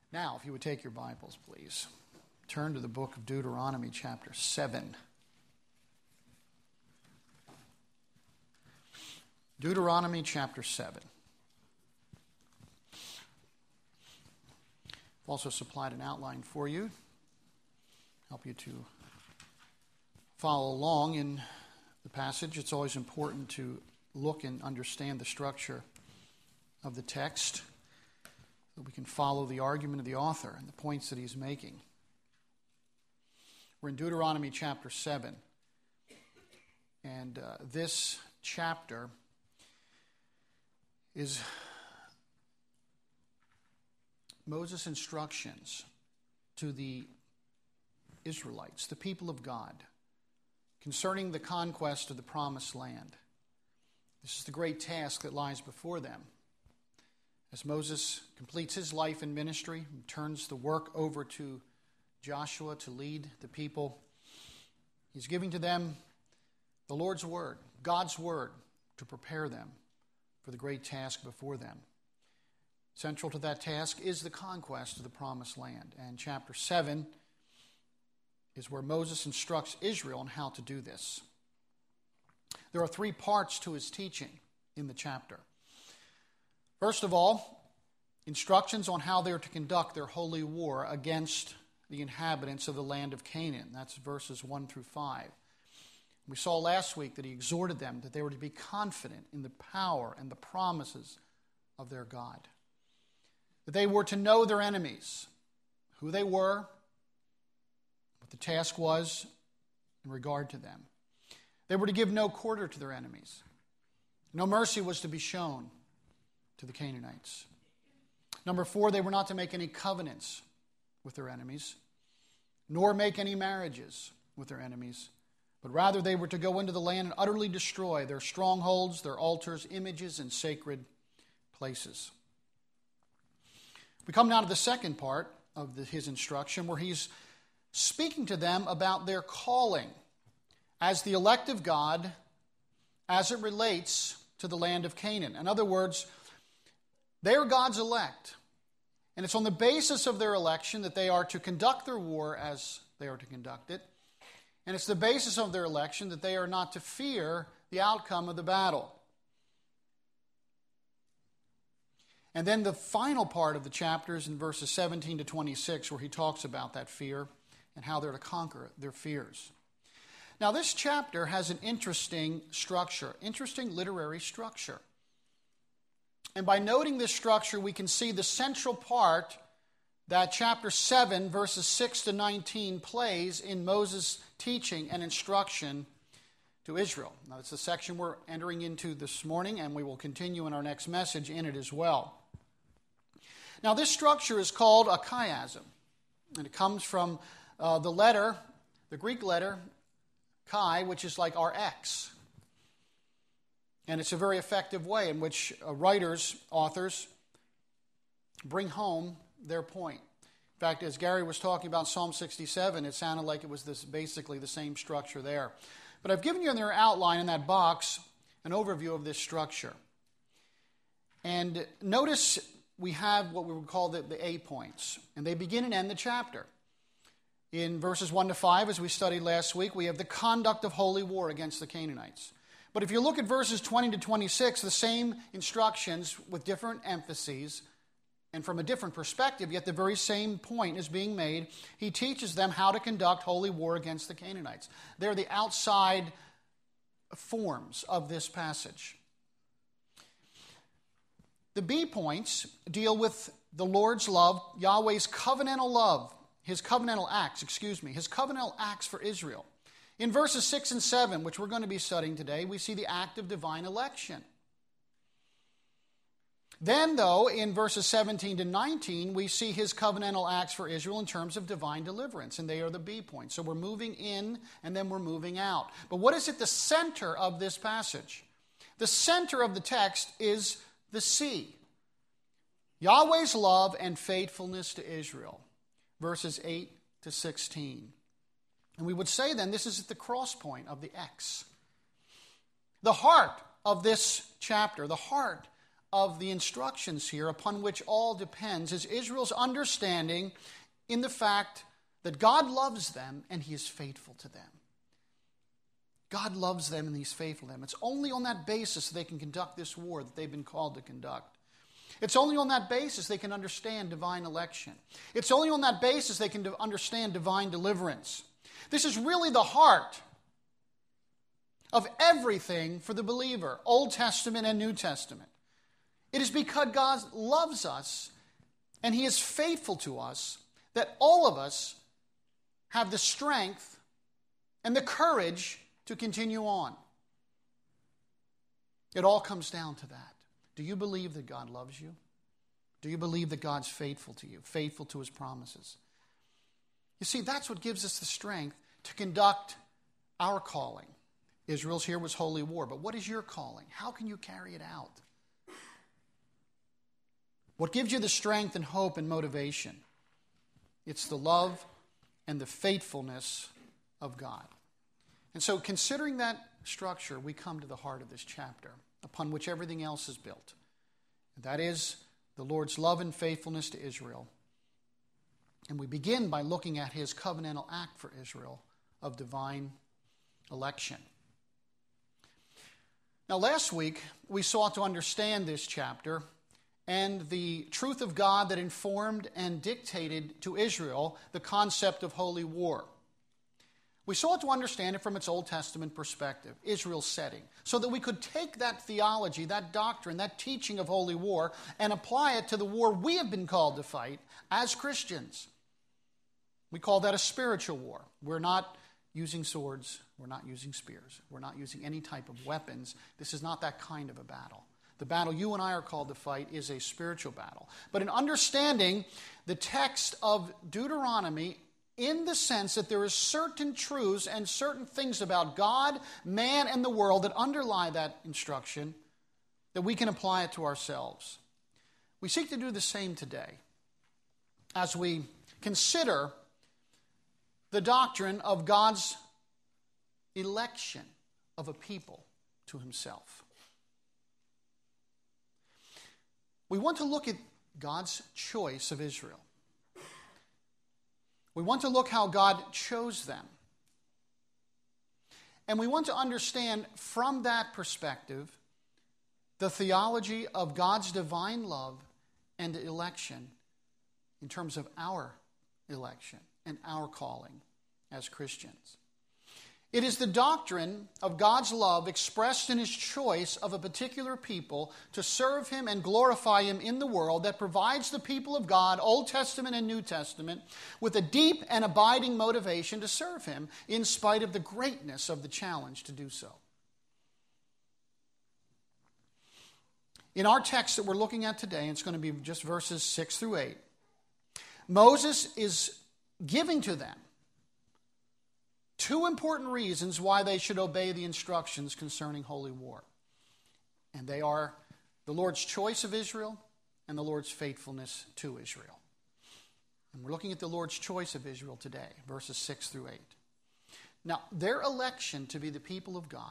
Now, if you would take your Bibles, please, turn to the book of Deuteronomy, chapter 7. Deuteronomy, chapter 7. I've also supplied an outline for you, help you to follow along in the passage. It's always important to look and understand the structure of the text, that we can follow the argument of the author and the points that he's making. We're in Deuteronomy chapter 7, and this chapter is Moses' instructions to the Israelites, the people of God, concerning the conquest of the promised land. This is the great task that lies before them. As Moses completes his life in ministry and turns the work over to Joshua to lead the people, he's giving to them the Lord's word, God's word, to prepare them for the great task before them. Central to that task is the conquest of the promised land. And chapter 7 is where Moses instructs Israel on how to do this. There are three parts to his teaching in the chapter. First of all, instructions on how they are to conduct their holy war against the inhabitants of the land of Canaan. That's verses 1 through 5. We saw last week that he exhorted them that they were to be confident in the power and the promises of their God. That they were to know their enemies, who they were, what the task was in regard to them. They were to give no quarter to their enemies. No mercy was to be shown to the Canaanites. Number 4, they were not to make any covenants with their enemies, nor make any marriages with their enemies, but rather they were to go into the land and utterly destroy their strongholds, their altars, images, and sacred places. We come now to the second part of his instruction, where he's speaking to them about their calling as the elect of God as it relates to the land of Canaan. In other words, they are God's elect, and it's on the basis of their election that they are to conduct their war as they are to conduct it, and it's the basis of their election that they are not to fear the outcome of the battle. And then the final part of the chapter is in verses 17 to 26, where he talks about that fear and how they're to conquer their fears. Now, this chapter has an interesting structure, interesting literary structure. And by noting this structure, we can see the central part that chapter 7, verses 6 to 19 plays in Moses' teaching and instruction to Israel. Now, that's the section we're entering into this morning, and we will continue in our next message in it as well. Now, this structure is called a chiasm, and it comes from the Greek letter chi, which is like our X. And it's a very effective way in which authors, bring home their point. In fact, as Gary was talking about Psalm 67, it sounded like it was basically the same structure there. But I've given you in their outline in that box an overview of this structure. And notice we have what we would call the A points, and they begin and end the chapter. In verses 1 to 5, as we studied last week, we have the conduct of holy war against the Canaanites. But if you look at verses 20 to 26, the same instructions with different emphases and from a different perspective, yet the very same point is being made. He teaches them how to conduct holy war against the Canaanites. They're the outside forms of this passage. The B points deal with the Lord's love, Yahweh's covenantal love, his covenantal acts for Israel. In verses 6 and 7, which we're going to be studying today, we see the act of divine election. Then, though, in verses 17 to 19, we see his covenantal acts for Israel in terms of divine deliverance, and they are the B points. So we're moving in, and then we're moving out. But what is at the center of this passage? The center of the text is the C. Yahweh's love and faithfulness to Israel, verses 8 to 16. And we would say then this is at the cross point of the X. The heart of this chapter, the heart of the instructions here upon which all depends is Israel's understanding in the fact that God loves them and he is faithful to them. God loves them and he's faithful to them. It's only on that basis they can conduct this war that they've been called to conduct. It's only on that basis they can understand divine election. It's only on that basis they can understand divine deliverance. This is really the heart of everything for the believer, Old Testament and New Testament. It is because God loves us and he is faithful to us that all of us have the strength and the courage to continue on. It all comes down to that. Do you believe that God loves you? Do you believe that God's faithful to you, faithful to his promises? You see, that's what gives us the strength to conduct our calling. Israel's here was holy war, but what is your calling? How can you carry it out? What gives you the strength and hope and motivation? It's the love and the faithfulness of God. And so, considering that structure, we come to the heart of this chapter, upon which everything else is built. And that is the Lord's love and faithfulness to Israel. And we begin by looking at his covenantal act for Israel of divine election. Now, last week, we sought to understand this chapter and the truth of God that informed and dictated to Israel the concept of holy war. We sought to understand it from its Old Testament perspective, Israel's setting, so that we could take that theology, that doctrine, that teaching of holy war, and apply it to the war we have been called to fight as Christians. We call that a spiritual war. We're not using swords. We're not using spears. We're not using any type of weapons. This is not that kind of a battle. The battle you and I are called to fight is a spiritual battle. But in understanding the text of Deuteronomy in the sense that there is certain truths and certain things about God, man, and the world that underlie that instruction, that we can apply it to ourselves. We seek to do the same today as we consider the doctrine of God's election of a people to himself. We want to look at God's choice of Israel. We want to look how God chose them. And we want to understand from that perspective the theology of God's divine love and election in terms of our election and our calling as Christians. It is the doctrine of God's love expressed in his choice of a particular people to serve him and glorify him in the world that provides the people of God, Old Testament and New Testament, with a deep and abiding motivation to serve him in spite of the greatness of the challenge to do so. In our text that we're looking at today, and it's going to be just verses 6 through 8, Moses is giving to them two important reasons why they should obey the instructions concerning holy war. And they are the Lord's choice of Israel and the Lord's faithfulness to Israel. And we're looking at the Lord's choice of Israel today, verses 6 through 8. Now, their election to be the people of God,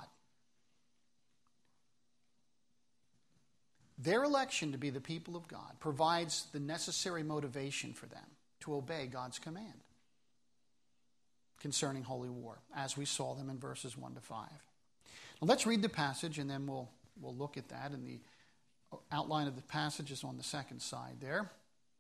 their election to be the people of God provides the necessary motivation for them to obey God's command concerning holy war, as we saw them in verses 1 to 5. Now let's read the passage, and then we'll look at that. And the outline of the passage is on the second side there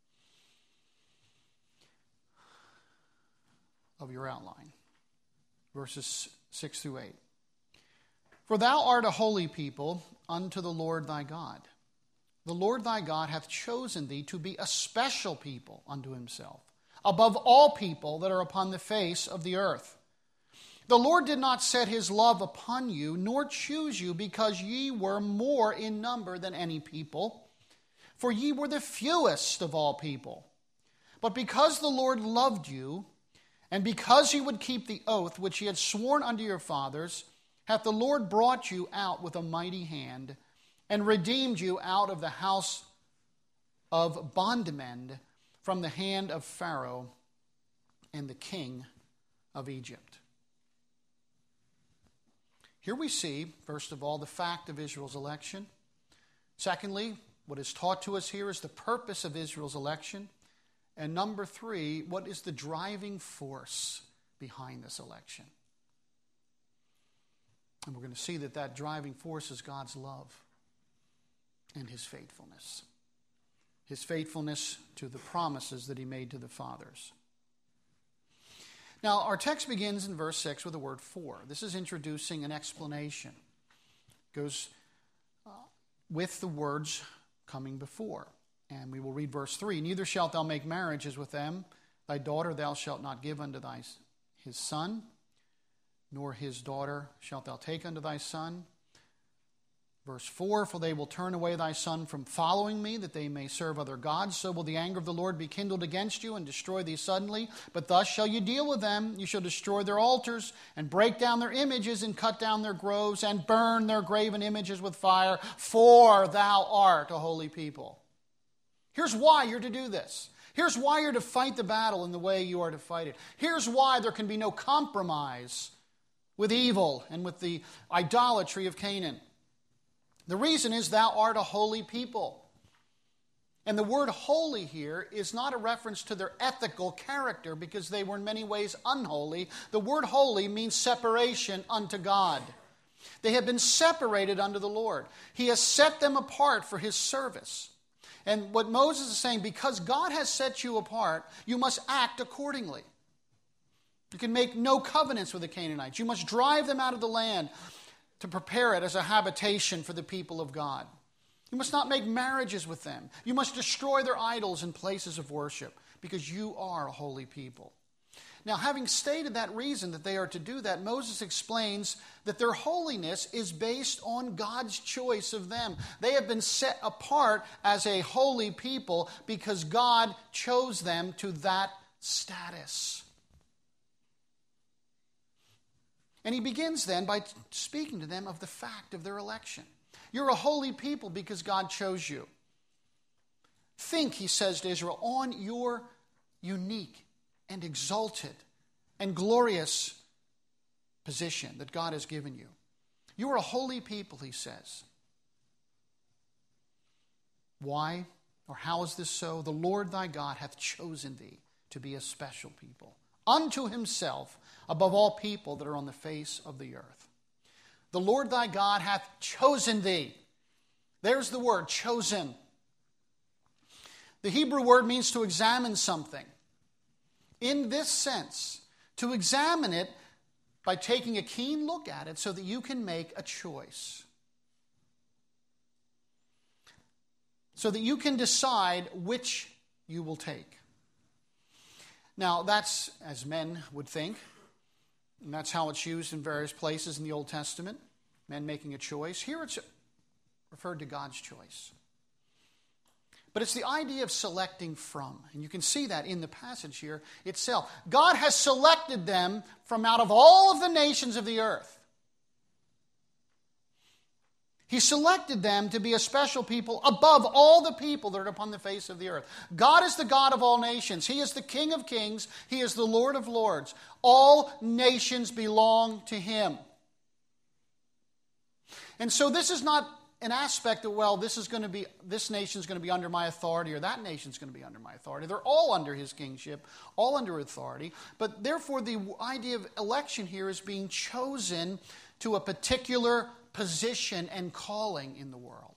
of your outline. Verses 6 through 8. For thou art a holy people unto the Lord thy God. The Lord thy God hath chosen thee to be a special people unto himself, above all people that are upon the face of the earth. The Lord did not set his love upon you, nor choose you, because ye were more in number than any people, for ye were the fewest of all people. But because the Lord loved you, and because he would keep the oath which he had sworn unto your fathers, hath the Lord brought you out with a mighty hand, and redeemed you out of the house of bondmen, from the hand of Pharaoh and the king of Egypt. Here we see, first of all, the fact of Israel's election. Secondly, what is taught to us here is the purpose of Israel's election. And number 3, what is the driving force behind this election? And we're going to see that that driving force is God's love and his faithfulness. His faithfulness to the promises that he made to the fathers. Now, our text begins in verse 6 with the word for. This is introducing an explanation. It goes with the words coming before. And we will read verse 3. Neither shalt thou make marriages with them. Thy daughter thou shalt not give unto his son, nor his daughter shalt thou take unto thy son. Verse 4, for they will turn away thy son from following me, that they may serve other gods. So will the anger of the Lord be kindled against you, and destroy thee suddenly. But thus shall you deal with them. You shall destroy their altars, and break down their images, and cut down their groves, and burn their graven images with fire. For thou art a holy people. Here's why you're to do this. Here's why you're to fight the battle in the way you are to fight it. Here's why there can be no compromise with evil and with the idolatry of Canaan. The reason is thou art a holy people. And the word holy here is not a reference to their ethical character, because they were in many ways unholy. The word holy means separation unto God. They have been separated unto the Lord. He has set them apart for his service. And what Moses is saying, because God has set you apart, you must act accordingly. You can make no covenants with the Canaanites. You must drive them out of the land to prepare it as a habitation for the people of God. You must not make marriages with them. You must destroy their idols and places of worship, because you are a holy people. Now, having stated that reason that they are to do that, Moses explains that their holiness is based on God's choice of them. They have been set apart as a holy people because God chose them to that status. And he begins then by speaking to them of the fact of their election. You're a holy people because God chose you. Think, he says to Israel, on your unique and exalted and glorious position that God has given you. You are a holy people, he says. Why or how is this so? The Lord thy God hath chosen thee to be a special people, unto himself, above all people that are on the face of the earth. The Lord thy God hath chosen thee. There's the word, chosen. The Hebrew word means to examine something. In this sense, to examine it by taking a keen look at it so that you can make a choice. So that you can decide which you will take. Now, that's as men would think. And that's how it's used in various places in the Old Testament. Men making a choice. Here it's referred to God's choice. But it's the idea of selecting from. And you can see that in the passage here itself. God has selected them from out of all of the nations of the earth. He selected them to be a special people above all the people that are upon the face of the earth. God is the God of all nations. He is the King of kings. He is the Lord of lords. All nations belong to him. And so this is not an aspect of, well, this nation's going to be under my authority, or that nation's going to be under my authority. They're all under his kingship, all under authority. But therefore, the idea of election here is being chosen to a particular position and calling in the world.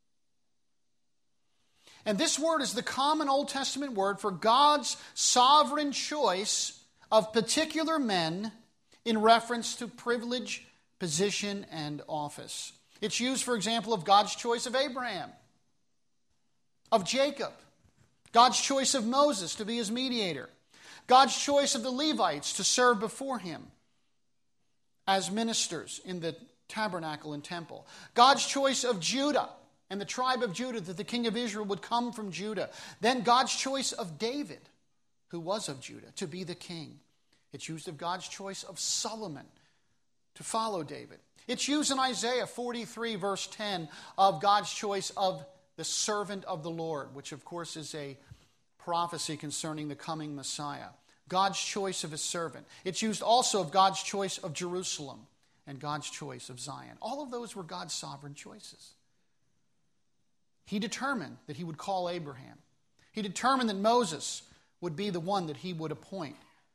And this word is the common Old Testament word for God's sovereign choice of particular men in reference to privilege, position, and office. It's used, for example, of God's choice of Abraham, of Jacob, God's choice of Moses to be his mediator, God's choice of the Levites to serve before him as ministers in the tabernacle and temple, God's choice of Judah and the tribe of Judah, that the king of Israel would come from Judah. Then God's choice of David, who was of Judah, to be the king. It's used of God's choice of Solomon to follow David. It's used in Isaiah 43, verse 10, of God's choice of the servant of the Lord, which of course is a prophecy concerning the coming Messiah. God's choice of his servant. It's used also of God's choice of Jerusalem and God's choice of Zion. All of those were God's sovereign choices. he determined that he would call Abraham. He determined that Moses would be the one that he would appoint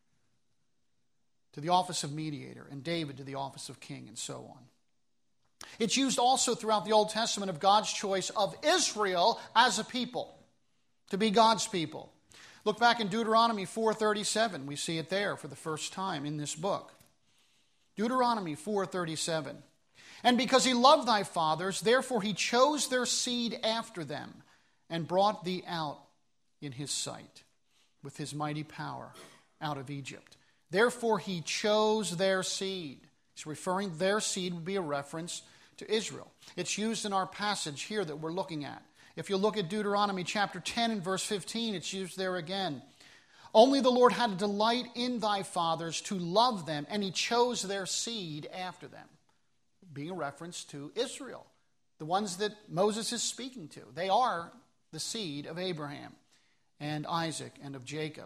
to the office of mediator, and David to the office of king, and so on. It's used also throughout the Old Testament of God's choice of Israel as a people, to be God's people. Look back in Deuteronomy 4:37. We see it there for the first time in this book. Deuteronomy 4:37. And because he loved thy fathers, therefore he chose their seed after them, and brought thee out in his sight with his mighty power out of Egypt. Therefore he chose their seed. He's referring, their seed would be a reference to Israel. It's used in our passage here that we're looking at. If you look at Deuteronomy chapter 10 and verse 15, it's used there again. Only the Lord had a delight in thy fathers to love them, and he chose their seed after them. Being a reference to Israel, the ones that Moses is speaking to. They are the seed of Abraham and Isaac and of Jacob.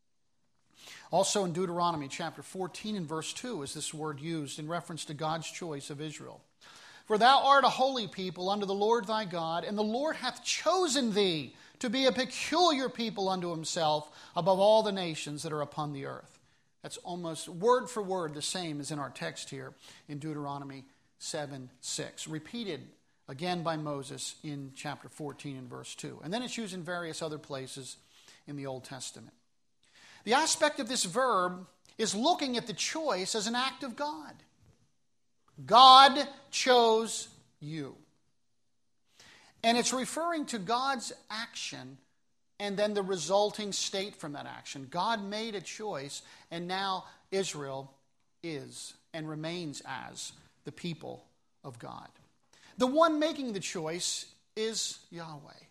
Also in Deuteronomy chapter 14 and verse 2 is this word used in reference to God's choice of Israel. For thou art a holy people unto the Lord thy God, and the Lord hath chosen thee to be a peculiar people unto himself above all the nations that are upon the earth. That's almost word for word the same as in our text here in Deuteronomy 7:6, repeated again by Moses in chapter 14 and verse 2. And then it's used in various other places in the Old Testament. The aspect of this verb is looking at the choice as an act of God. God chose you. And it's referring to God's action and then the resulting state from that action. God made a choice, and now Israel is and remains as the people of God. The one making the choice is Yahweh.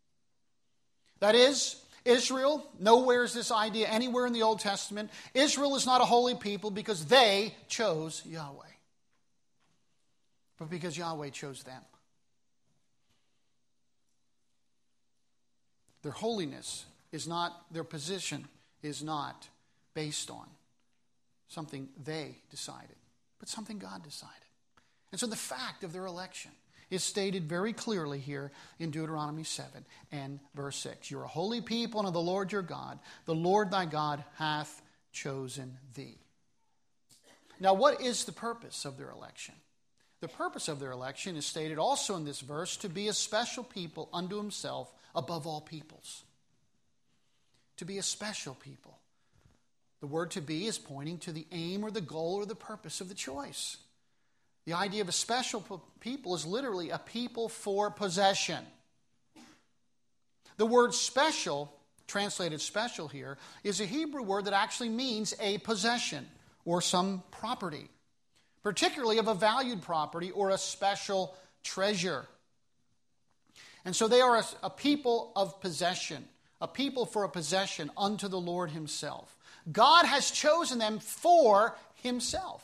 That is, Israel, nowhere is this idea anywhere in the Old Testament. Israel is not a holy people because they chose Yahweh, but because Yahweh chose them. Their holiness is not, their position is not based on something they decided, but something God decided. And so the fact of their election is stated very clearly here in Deuteronomy 7 and verse 6. You're a holy people unto the Lord your God. The Lord thy God hath chosen thee. Now, what is the purpose of their election? The purpose of their election is stated also in this verse to be a special people unto himself above all peoples. To be a special people. The word to be is pointing to the aim or the goal or the purpose of the choice. The idea of a special people is literally a people for possession. The word special, translated special here, is a Hebrew word that actually means a possession or some property, particularly of a valued property or a special treasure. And so they are a people of possession, a people for a possession unto the Lord himself. God has chosen them for himself.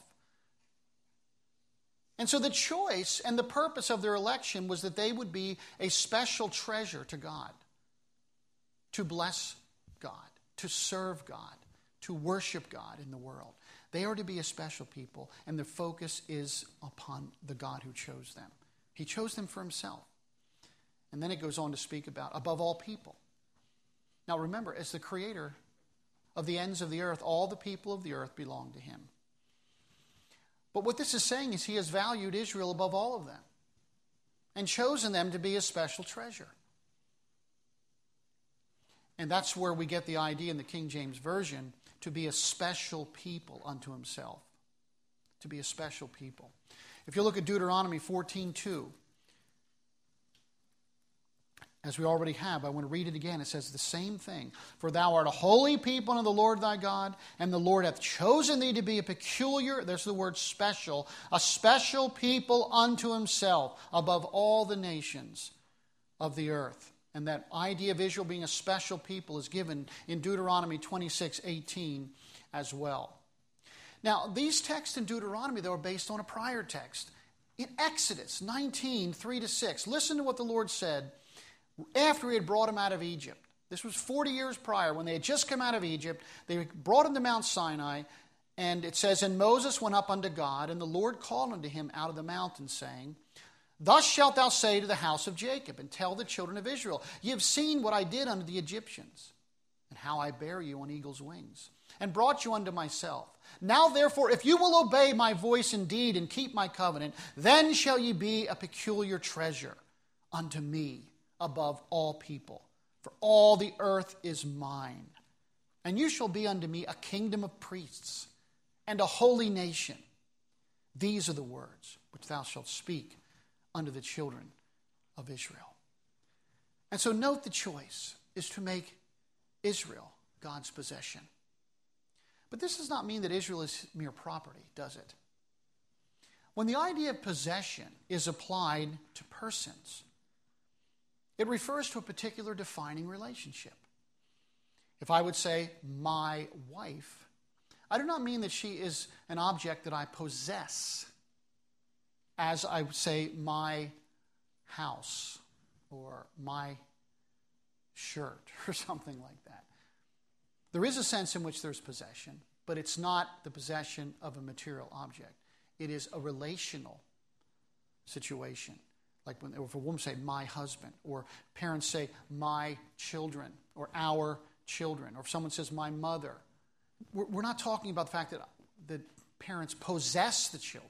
And so the choice and the purpose of their election was that they would be a special treasure to God, to bless God, to serve God, to worship God in the world. They are to be a special people, and their focus is upon the God who chose them. He chose them for himself. And then it goes on to speak about above all people. Now remember, as the creator of the ends of the earth, all the people of the earth belong to him. But what this is saying is he has valued Israel above all of them and chosen them to be a special treasure. And that's where we get the idea in the King James Version to be a special people unto himself. To be a special people. If you look at Deuteronomy 14:2, as we already have, I want to read it again. It says the same thing. For thou art a holy people unto the Lord thy God, and the Lord hath chosen thee to be a peculiar, there's the word special, a special people unto himself above all the nations of the earth. And that idea of Israel being a special people is given in Deuteronomy 26:18 as well. Now, these texts in Deuteronomy, though, are based on a prior text. In Exodus 19:3-6, listen to what the Lord said after he had brought him out of Egypt. This was 40 years prior when they had just come out of Egypt. They brought him to Mount Sinai, and it says, And Moses went up unto God, and the Lord called unto him out of the mountain, saying, Thus shalt thou say to the house of Jacob, and tell the children of Israel, ye have seen what I did unto the Egyptians, and how I bare you on eagle's wings, and brought you unto myself. Now therefore, if you will obey my voice indeed, and keep my covenant, then shall ye be a peculiar treasure unto me above all people. For all the earth is mine. And you shall be unto me a kingdom of priests, and a holy nation. These are the words which thou shalt speak unto the children of Israel. And so note the choice is to make Israel God's possession. But this does not mean that Israel is mere property, does it? When the idea of possession is applied to persons, it refers to a particular defining relationship. If I would say, my wife, I do not mean that she is an object that I possess, as I would say, my house or my shirt or something like that. There is a sense in which there's possession, but it's not the possession of a material object. It is a relational situation. Like if a woman say, my husband, or parents say, my children, or our children, or if someone says, my mother. We're not talking about the fact that parents possess the children,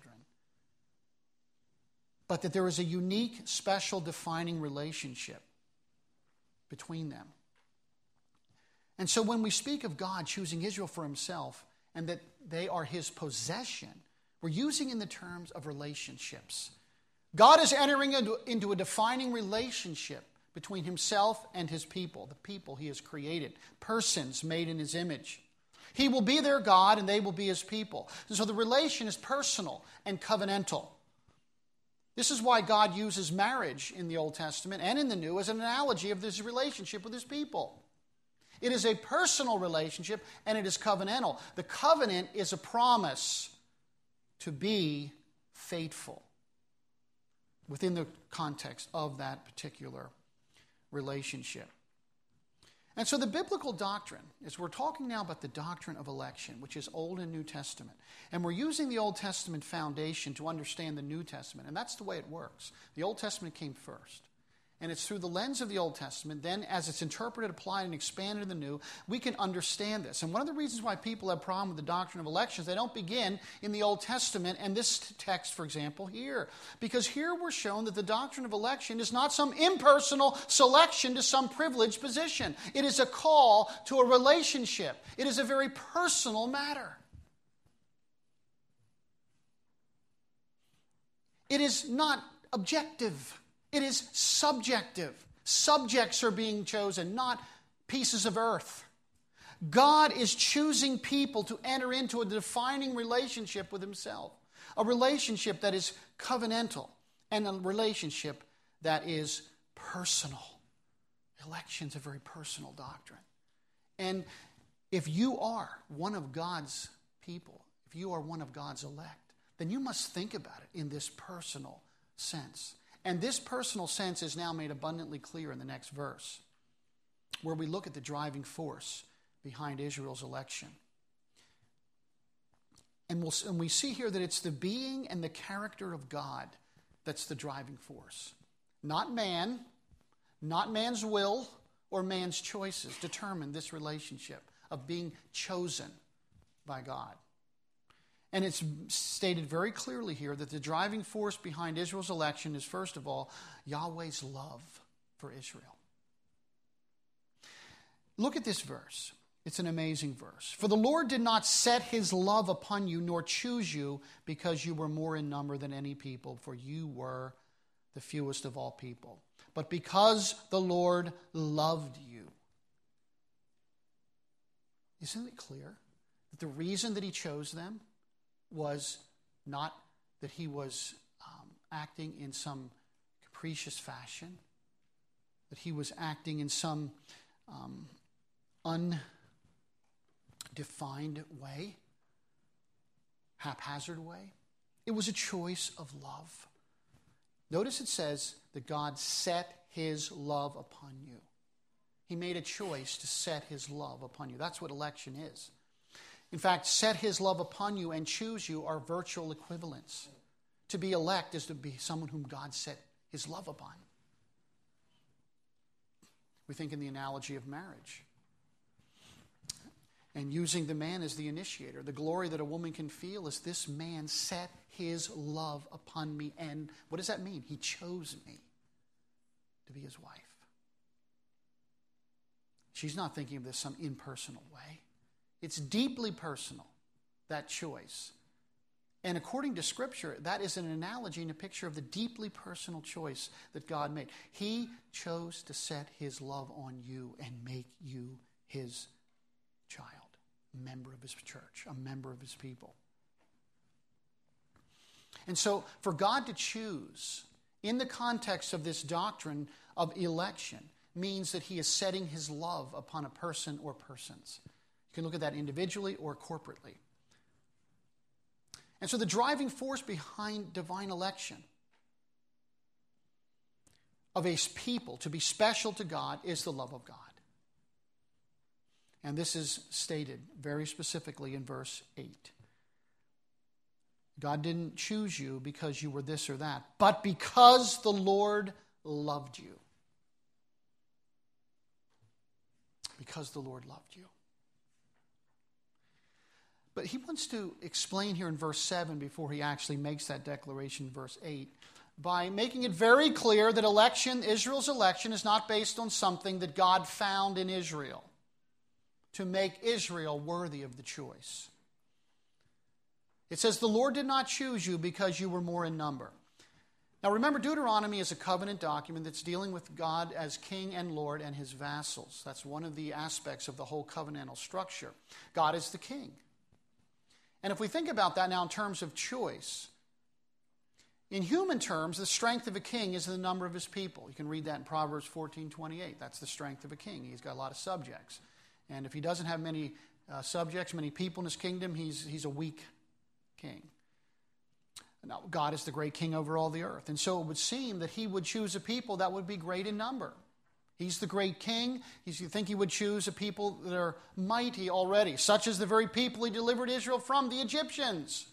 but that there is a unique, special, defining relationship between them. And so when we speak of God choosing Israel for himself and that they are his possession, we're using in the terms of relationships. God is entering into a defining relationship between himself and his people, the people he has created, persons made in his image. He will be their God and they will be his people. And so the relation is personal and covenantal. This is why God uses marriage in the Old Testament and in the New as an analogy of this relationship with his people. It is a personal relationship and it is covenantal. The covenant is a promise to be faithful within the context of that particular relationship. And so the biblical doctrine is, we're talking now about the doctrine of election, which is Old and New Testament. And we're using the Old Testament foundation to understand the New Testament. And that's the way it works. The Old Testament came first. And it's through the lens of the Old Testament, then as it's interpreted, applied, and expanded in the New, we can understand this. And one of the reasons why people have a problem with the doctrine of election is they don't begin in the Old Testament and this text, for example, here. Because here we're shown that the doctrine of election is not some impersonal selection to some privileged position. It is a call to a relationship. It is a very personal matter. It is not objective. It is subjective. Subjects are being chosen, not pieces of earth. God is choosing people to enter into a defining relationship with himself. A relationship that is covenantal and a relationship that is personal. Election is a very personal doctrine. And if you are one of God's people, if you are one of God's elect, then you must think about it in this personal sense. And this personal sense is now made abundantly clear in the next verse, where we look at the driving force behind Israel's election. And we see here that it's the being and the character of God that's the driving force. Not man, not man's will or man's choices determine this relationship of being chosen by God. And it's stated very clearly here that the driving force behind Israel's election is, first of all, Yahweh's love for Israel. Look at this verse. It's an amazing verse. For the Lord did not set his love upon you, nor choose you, because you were more in number than any people, for you were the fewest of all people, but because the Lord loved you. Isn't it clear that the reason that he chose them was not that he was acting in some capricious fashion, that he was acting in some undefined way, haphazard way? It was a choice of love. Notice it says that God set his love upon you. He made a choice to set his love upon you. That's what election is. In fact, set his love upon you and choose you are virtual equivalents. to be elect is to be someone whom God set his love upon. We think in the analogy of marriage. And using the man as the initiator. The glory that a woman can feel is this man set his love upon me. And what does that mean? He chose me to be his wife. She's not thinking of this some impersonal way. It's deeply personal, that choice. And according to Scripture, that is an analogy and a picture of the deeply personal choice that God made. He chose to set his love on you and make you his child, a member of his church, a member of his people. And so for God to choose in the context of this doctrine of election means that he is setting his love upon a person or persons. You can look at that individually or corporately. And so the driving force behind divine election of a people to be special to God is the love of God. And this is stated very specifically in verse 8. God didn't choose you because you were this or that, but because the Lord loved you. Because the Lord loved you. But he wants to explain here in verse 7 before he actually makes that declaration in verse 8 by making it very clear that election, Israel's election, is not based on something that God found in Israel to make Israel worthy of the choice. It says, the Lord did not choose you because you were more in number. Now remember, Deuteronomy is a covenant document that's dealing with God as king and Lord and his vassals. That's one of the aspects of the whole covenantal structure. God is the king. And if we think about that now in terms of choice, in human terms, the strength of a king is the number of his people. You can read that in Proverbs 14:28. That's the strength of a king. He's got a lot of subjects. And if he doesn't have many subjects, many people in his kingdom, he's a weak king. Now, God is the great king over all the earth. And so it would seem that he would choose a people that would be great in number. He's the great king. You think he would choose a people that are mighty already, such as the very people he delivered Israel from, the Egyptians.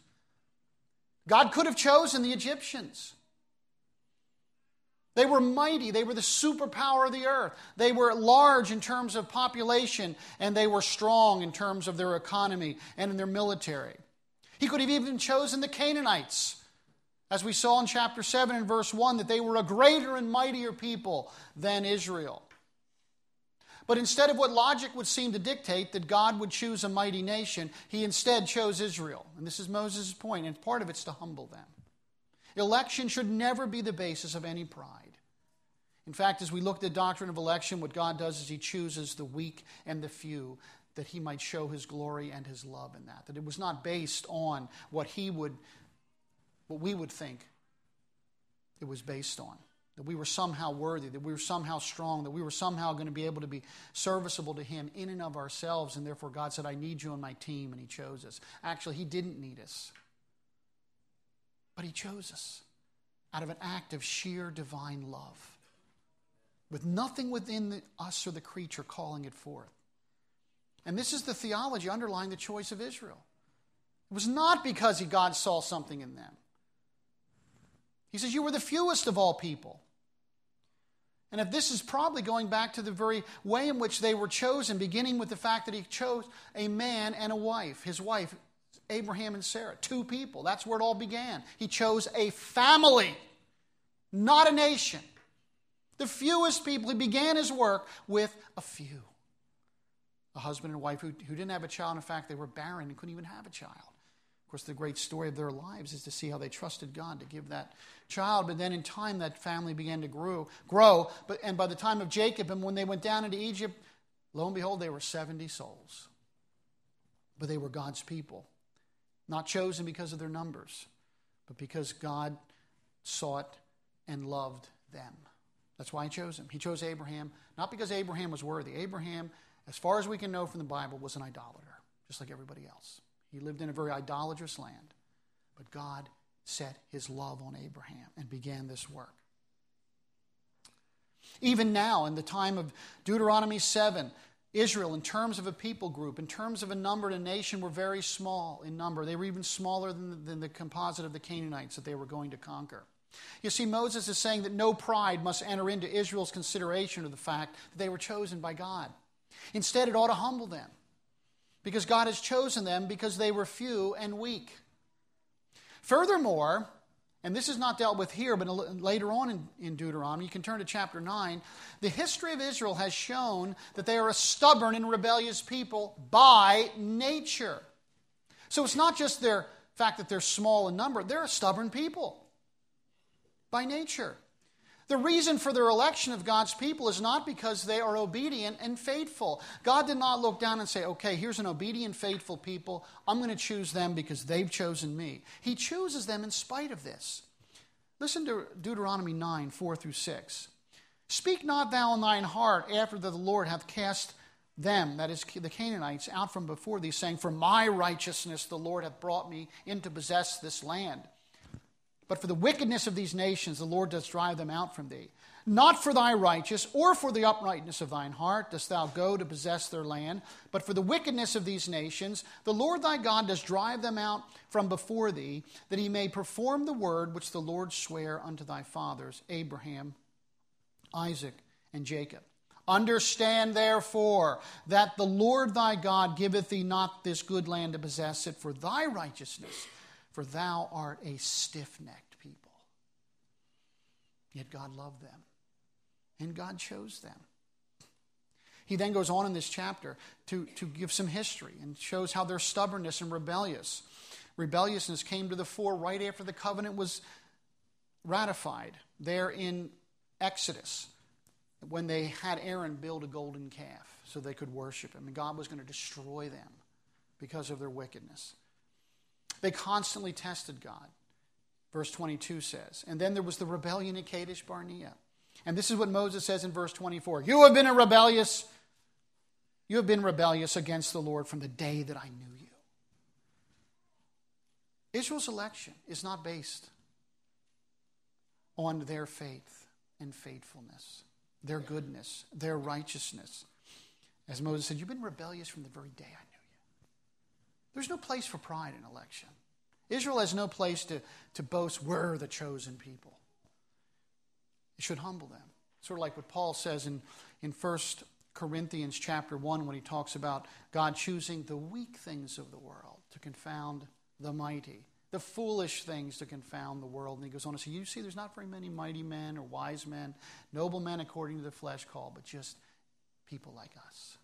God could have chosen the Egyptians. They were mighty. They were the superpower of the earth. They were large in terms of population, and they were strong in terms of their economy and in their military. He could have even chosen the Canaanites, as we saw in chapter 7 and verse 1, that they were a greater and mightier people than Israel. But instead of what logic would seem to dictate, that God would choose a mighty nation, he instead chose Israel. And this is Moses' point, and part of it's to humble them. Election should never be the basis of any pride. In fact, as we look at the doctrine of election, what God does is he chooses the weak and the few, that he might show his glory and his love in that. That it was not based on what we would think it was based on. That we were somehow worthy, that we were somehow strong, that we were somehow going to be able to be serviceable to him in and of ourselves, and therefore God said, I need you on my team, and he chose us. Actually, he didn't need us. But he chose us out of an act of sheer divine love, with nothing within us or the creature calling it forth. And this is the theology underlying the choice of Israel. It was not because God saw something in them. He says, you were the fewest of all people. And if this is probably going back to the very way in which they were chosen, beginning with the fact that he chose a man and a wife, his wife, Abraham and Sarah, two people. That's where it all began. He chose a family, not a nation. The fewest people. He began his work with a few. A husband and wife who didn't have a child. In fact, they were barren and couldn't even have a child. Of course, the great story of their lives is to see how they trusted God to give that child. But then in time, that family began to grow. And by the time of Jacob, and when they went down into Egypt, lo and behold, they were 70 souls. But they were God's people. Not chosen because of their numbers, but because God sought and loved them. That's why he chose him. He chose Abraham, not because Abraham was worthy. Abraham, as far as we can know from the Bible, was an idolater, just like everybody else. He lived in a very idolatrous land. But God set his love on Abraham and began this work. Even now, in the time of Deuteronomy 7, Israel, in terms of a people group, in terms of a number and a nation, were very small in number. They were even smaller than the composite of the Canaanites that they were going to conquer. You see, Moses is saying that no pride must enter into Israel's consideration of the fact that they were chosen by God. Instead, it ought to humble them, because God has chosen them because they were few and weak. Furthermore, and this is not dealt with here, but later on in Deuteronomy, you can turn to chapter 9, the history of Israel has shown that they are a stubborn and rebellious people by nature. So it's not just their fact that they're small in number, they're a stubborn people by nature. The reason for their election of God's people is not because they are obedient and faithful. God did not look down and say, okay, here's an obedient, faithful people. I'm going to choose them because they've chosen me. He chooses them in spite of this. Listen to Deuteronomy 9, 4 through 6. Speak not thou in thine heart after that the Lord hath cast them, that is the Canaanites, out from before thee, saying, for my righteousness the Lord hath brought me in to possess this land. But for the wickedness of these nations, the Lord does drive them out from thee. Not for thy righteous or for the uprightness of thine heart dost thou go to possess their land, but for the wickedness of these nations, the Lord thy God does drive them out from before thee, that he may perform the word which the Lord sware unto thy fathers, Abraham, Isaac, and Jacob. Understand therefore that the Lord thy God giveth thee not this good land to possess it for thy righteousness, for thou art a stiff-necked people. Yet God loved them, and God chose them. He then goes on in this chapter to give some history and shows how their stubbornness and rebelliousness came to the fore right after the covenant was ratified there in Exodus, when they had Aaron build a golden calf so they could worship him. And God was going to destroy them because of their wickedness. They constantly tested God, verse 22 says. And then there was the rebellion at Kadesh Barnea. And this is what Moses says in verse 24. You have been rebellious against the Lord from the day that I knew you. Israel's election is not based on their faith and faithfulness, their goodness, their righteousness. As Moses said, you've been rebellious from the very day I knew you. There's no place for pride in election. Israel has no place to boast, we're the chosen people. It should humble them. Sort of like what Paul says in 1 Corinthians chapter 1 when he talks about God choosing the weak things of the world to confound the mighty, the foolish things to confound the world. And he goes on to say, you see, there's not very many mighty men or wise men, noble men according to the flesh called, but just people like us.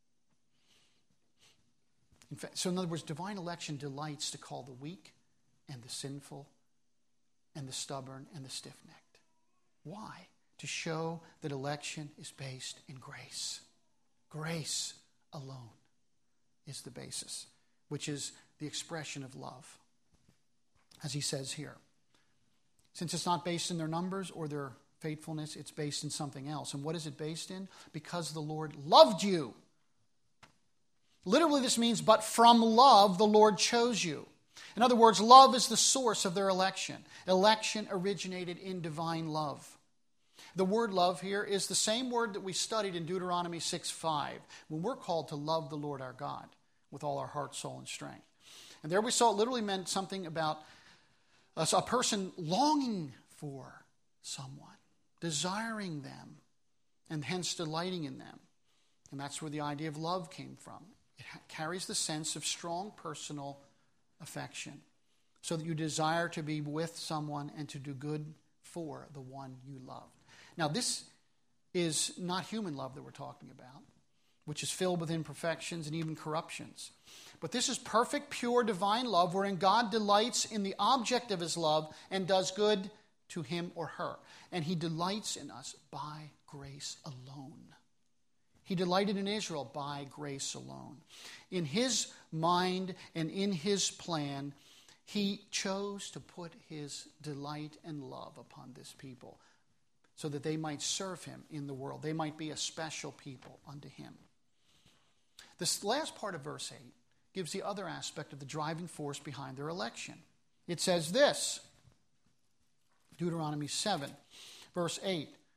In fact, so in other words, divine election delights to call the weak and the sinful and the stubborn and the stiff-necked. Why? To show that election is based in grace. Grace alone is the basis, which is the expression of love, as he says here. Since it's not based in their numbers or their faithfulness, it's based in something else. And what is it based in? Because the Lord loved you. Literally, this means, but from love the Lord chose you. In other words, love is the source of their election. Election originated in divine love. The word love here is the same word that we studied in Deuteronomy 6:5, when we're called to love the Lord our God with all our heart, soul, and strength. And there we saw it literally meant something about a person longing for someone, desiring them, and hence delighting in them. And that's where the idea of love came from. It carries the sense of strong personal affection, so that you desire to be with someone and to do good for the one you love. Now, this is not human love that we're talking about, which is filled with imperfections and even corruptions. But this is perfect, pure, divine love, wherein God delights in the object of his love and does good to him or her. And he delights in us by grace alone. He delighted in Israel by grace alone. In his mind and in his plan, he chose to put his delight and love upon this people so that they might serve him in the world. They might be a special people unto him. This last part of verse 8 gives the other aspect of the driving force behind their election. It says this, Deuteronomy 7, verse 8,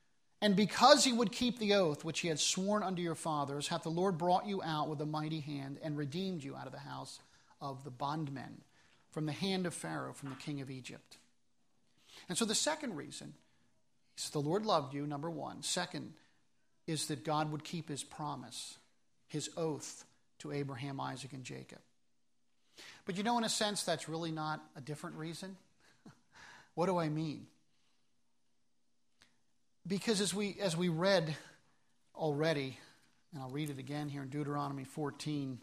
And because he would keep the oath which he had sworn unto your fathers, hath the Lord brought you out with a mighty hand, and redeemed you out of the house of the bondmen, from the hand of Pharaoh, from the king of Egypt. And so the second reason is the Lord loved you, number one. Second is that God would keep his promise, his oath to Abraham, Isaac, and Jacob. But in a sense, that's really not a different reason. What do I mean? Because as we read already, and I'll read it again here in Deuteronomy 14,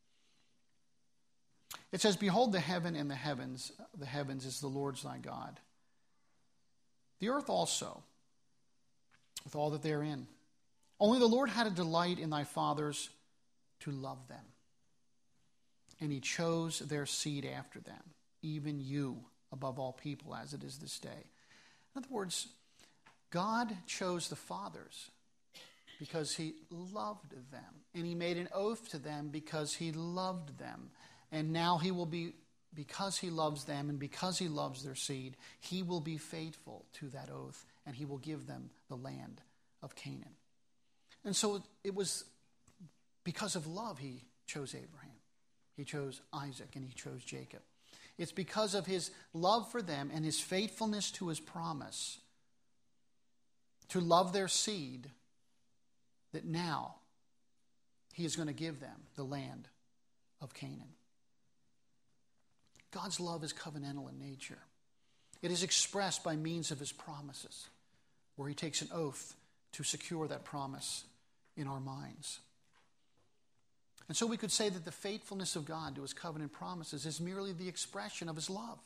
it says, Behold, the heaven and the heavens is the Lord's thy God. The earth also, with all that therein. Only the Lord had a delight in thy fathers to love them. And he chose their seed after them, even you above all people, as it is this day. In other words, God chose the fathers because he loved them. And he made an oath to them because he loved them. And now he will be, because he loves them and because he loves their seed, he will be faithful to that oath, and he will give them the land of Canaan. And so it was because of love he chose Abraham. He chose Isaac, and he chose Jacob. It's because of his love for them and his faithfulness to his promise to love their seed that now he is going to give them the land of Canaan. God's love is covenantal in nature. It is expressed by means of his promises, where he takes an oath to secure that promise in our minds. And so we could say that the faithfulness of God to his covenant promises is merely the expression of his love.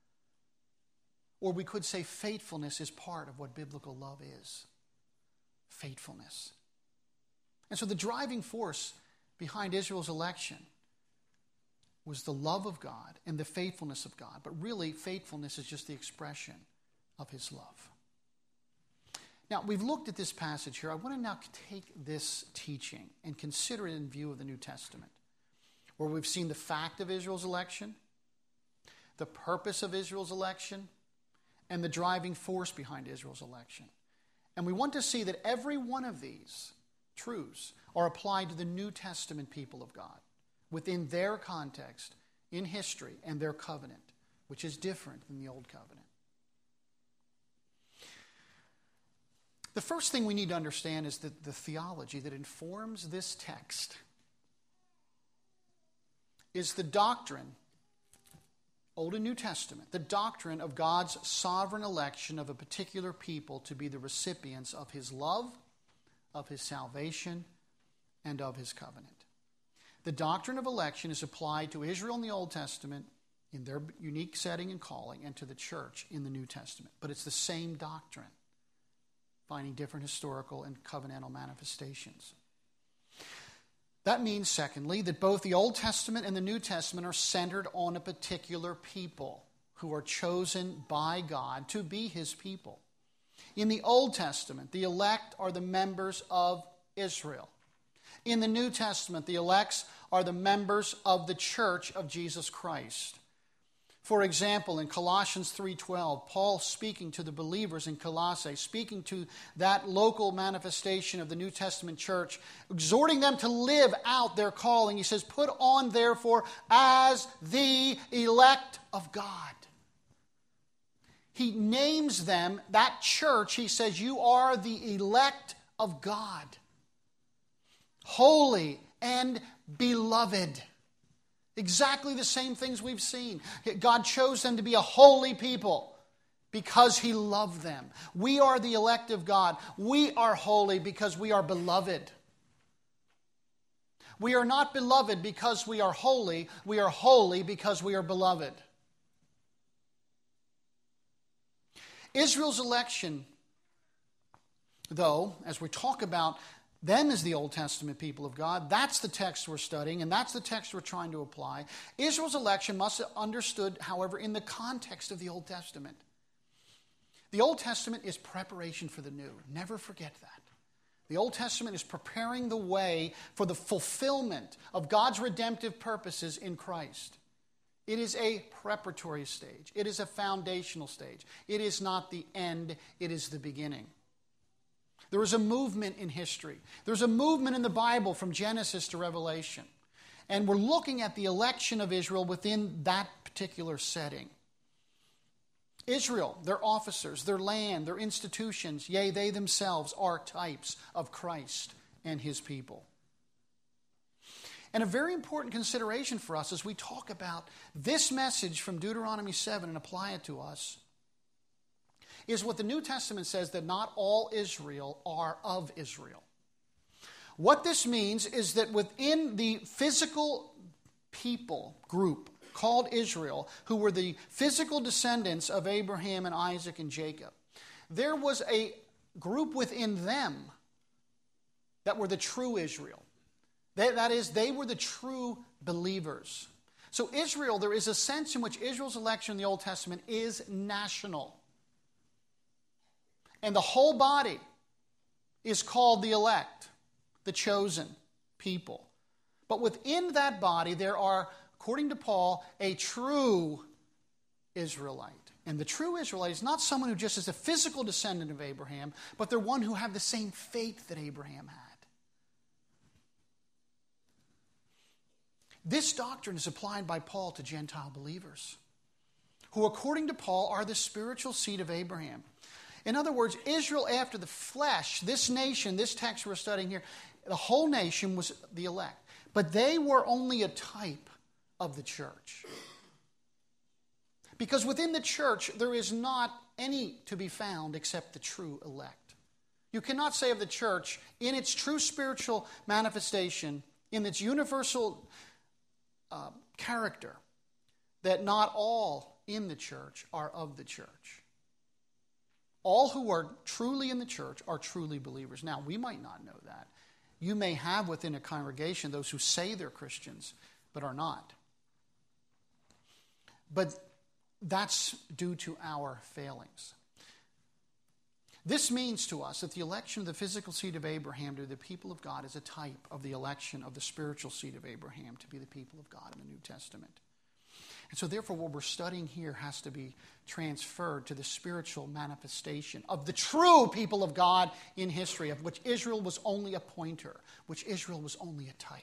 Or we could say faithfulness is part of what biblical love is. Faithfulness. And so the driving force behind Israel's election was the love of God and the faithfulness of God. But really, faithfulness is just the expression of his love. Now, we've looked at this passage here. I want to now take this teaching and consider it in view of the New Testament, where we've seen the fact of Israel's election, the purpose of Israel's election, and the driving force behind Israel's election. And we want to see that every one of these truths are applied to the New Testament people of God within their context, in history, and their covenant, which is different than the Old Covenant. The first thing we need to understand is that the theology that informs this text is the doctrine, Old and New Testament, the doctrine of God's sovereign election of a particular people to be the recipients of his love, of his salvation, and of his covenant. The doctrine of election is applied to Israel in the Old Testament in their unique setting and calling, and to the church in the New Testament. But it's the same doctrine, finding different historical and covenantal manifestations. That means, secondly, that both the Old Testament and the New Testament are centered on a particular people who are chosen by God to be his people. In the Old Testament, the elect are the members of Israel. In the New Testament, the elects are the members of the church of Jesus Christ. For example, in Colossians 3:12, Paul, speaking to the believers in Colossae, speaking to that local manifestation of the New Testament church, exhorting them to live out their calling, he says, "Put on, therefore, as the elect of God." He names them, that church, he says, you are the elect of God, holy and beloved. Exactly the same things we've seen. God chose them to be a holy people because he loved them. We are the elect of God. We are holy because we are beloved. We are not beloved because we are holy. We are holy because we are beloved. Israel's election, though, as we talk about them as the Old Testament people of God, that's the text we're studying, and that's the text we're trying to apply. Israel's election must be understood, however, in the context of the Old Testament. The Old Testament is preparation for the new. Never forget that. The Old Testament is preparing the way for the fulfillment of God's redemptive purposes in Christ. It is a preparatory stage. It is a foundational stage. It is not the end. It is the beginning. There is a movement in history. There's a movement in the Bible from Genesis to Revelation. And we're looking at the election of Israel within that particular setting. Israel, their officers, their land, their institutions, yea, they themselves are types of Christ and his people. And a very important consideration for us as we talk about this message from Deuteronomy 7 and apply it to us is what the New Testament says, that not all Israel are of Israel. What this means is that within the physical people group called Israel, who were the physical descendants of Abraham and Isaac and Jacob, there was a group within them that were the true Israel. That is, they were the true believers. So Israel, there is a sense in which Israel's election in the Old Testament is national. And the whole body is called the elect, the chosen people. But within that body, there are, according to Paul, a true Israelite. And the true Israelite is not someone who just is a physical descendant of Abraham, but they're one who have the same faith that Abraham had. This doctrine is applied by Paul to Gentile believers, who, according to Paul, are the spiritual seed of Abraham. In other words, Israel after the flesh, this nation, this text we're studying here, the whole nation was the elect. But they were only a type of the church. Because within the church, there is not any to be found except the true elect. You cannot say of the church, in its true spiritual manifestation, in its universal character, that not all in the church are of the church. All who are truly in the church are truly believers. Now, we might not know that. You may have within a congregation those who say they're Christians, but are not. But that's due to our failings. This means to us that the election of the physical seed of Abraham to the people of God is a type of the election of the spiritual seed of Abraham to be the people of God in the New Testament. And so therefore what we're studying here has to be transferred to the spiritual manifestation of the true people of God in history, of which Israel was only a pointer, which Israel was only a type.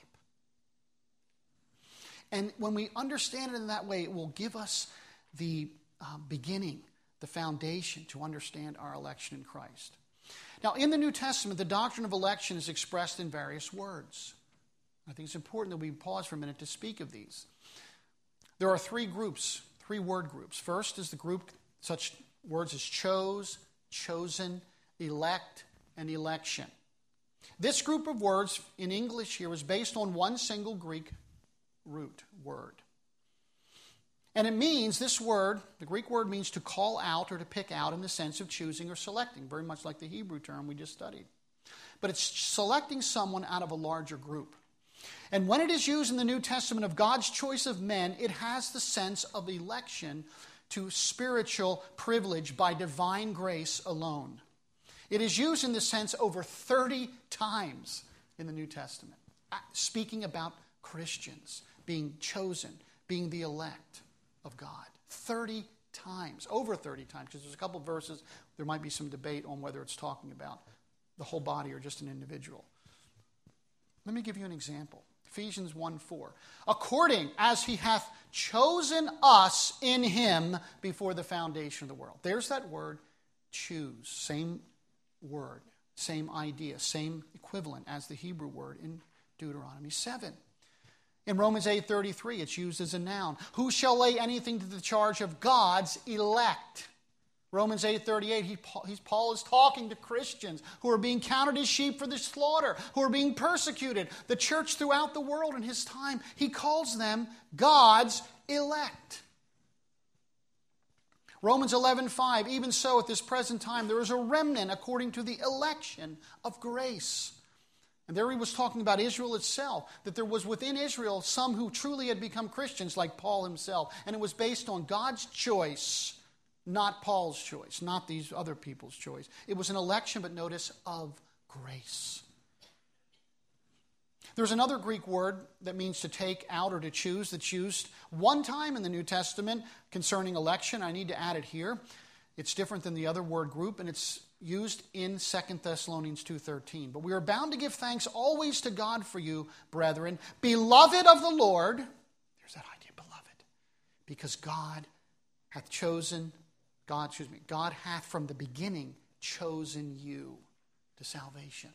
And when we understand it in that way, it will give us the beginning, the foundation to understand our election in Christ. Now, in the New Testament, the doctrine of election is expressed in various words. I think it's important that we pause for a minute to speak of these. There are three word groups. First is the group, such words as chose, chosen, elect, and election. This group of words in English here is based on one single Greek root word. And it means, this word, the Greek word means to call out or to pick out in the sense of choosing or selecting, very much like the Hebrew term we just studied. But it's selecting someone out of a larger group. And when it is used in the New Testament of God's choice of men, it has the sense of election to spiritual privilege by divine grace alone. It is used in this sense over 30 times in the New Testament, speaking about Christians being chosen, being the elect of God. 30 times, over 30 times, because there's a couple verses, there might be some debate on whether it's talking about the whole body or just an individual. Let me give you an example. Ephesians 1:4. According as he hath chosen us in him before the foundation of the world. There's that word, choose. Same word, same idea, same equivalent as the Hebrew word in Deuteronomy 7. In Romans 8:33, it's used as a noun. Who shall lay anything to the charge of God's elect? Romans 8:38, Paul is talking to Christians who are being counted as sheep for the slaughter, who are being persecuted. The church throughout the world in his time, he calls them God's elect. Romans 11:5, even so at this present time there is a remnant according to the election of grace. And there he was talking about Israel itself, that there was within Israel some who truly had become Christians like Paul himself. And it was based on God's choice, not Paul's choice, not these other people's choice. It was an election, but notice, of grace. There's another Greek word that means to take out or to choose that's used one time in the New Testament concerning election. I need to add it here. It's different than the other word group, and it's used in 2 Thessalonians 2:13. But we are bound to give thanks always to God for you, brethren, beloved of the Lord. There's that idea, beloved. Because God hath from the beginning chosen you to salvation.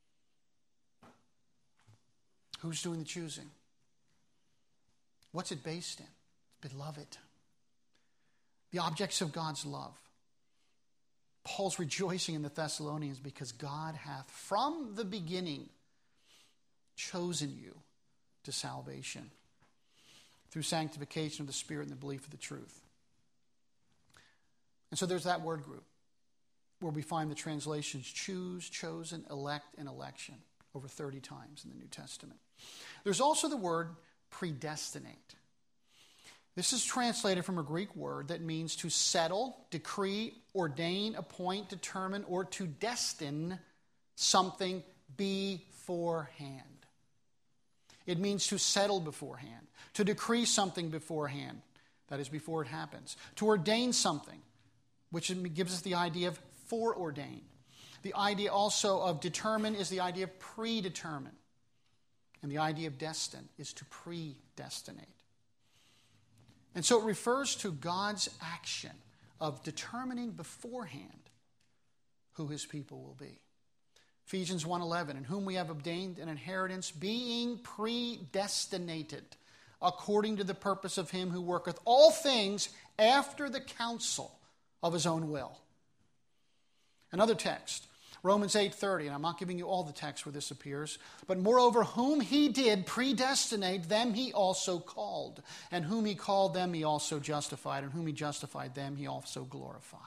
Who's doing the choosing? What's it based in? It's beloved. The objects of God's love. Paul's rejoicing in the Thessalonians because God hath from the beginning chosen you to salvation through sanctification of the Spirit and the belief of the truth. And so there's that word group where we find the translations choose, chosen, elect, and election over 30 times in the New Testament. There's also the word predestinate. This is translated from a Greek word that means to settle, decree, ordain, appoint, determine, or to destine something beforehand. It means to settle beforehand, to decree something beforehand, that is, before it happens, to ordain something, which gives us the idea of foreordain. The idea also of determine is the idea of predetermine. And the idea of destine is to predestinate. And so it refers to God's action of determining beforehand who his people will be. Ephesians 1:11, in whom we have obtained an inheritance, being predestinated according to the purpose of him who worketh all things after the counsel of his own will. Another text, Romans 8:30, and I'm not giving you all the text where this appears, but moreover, whom he did predestinate, them he also called. And whom he called, them he also justified. And whom he justified, them he also glorified.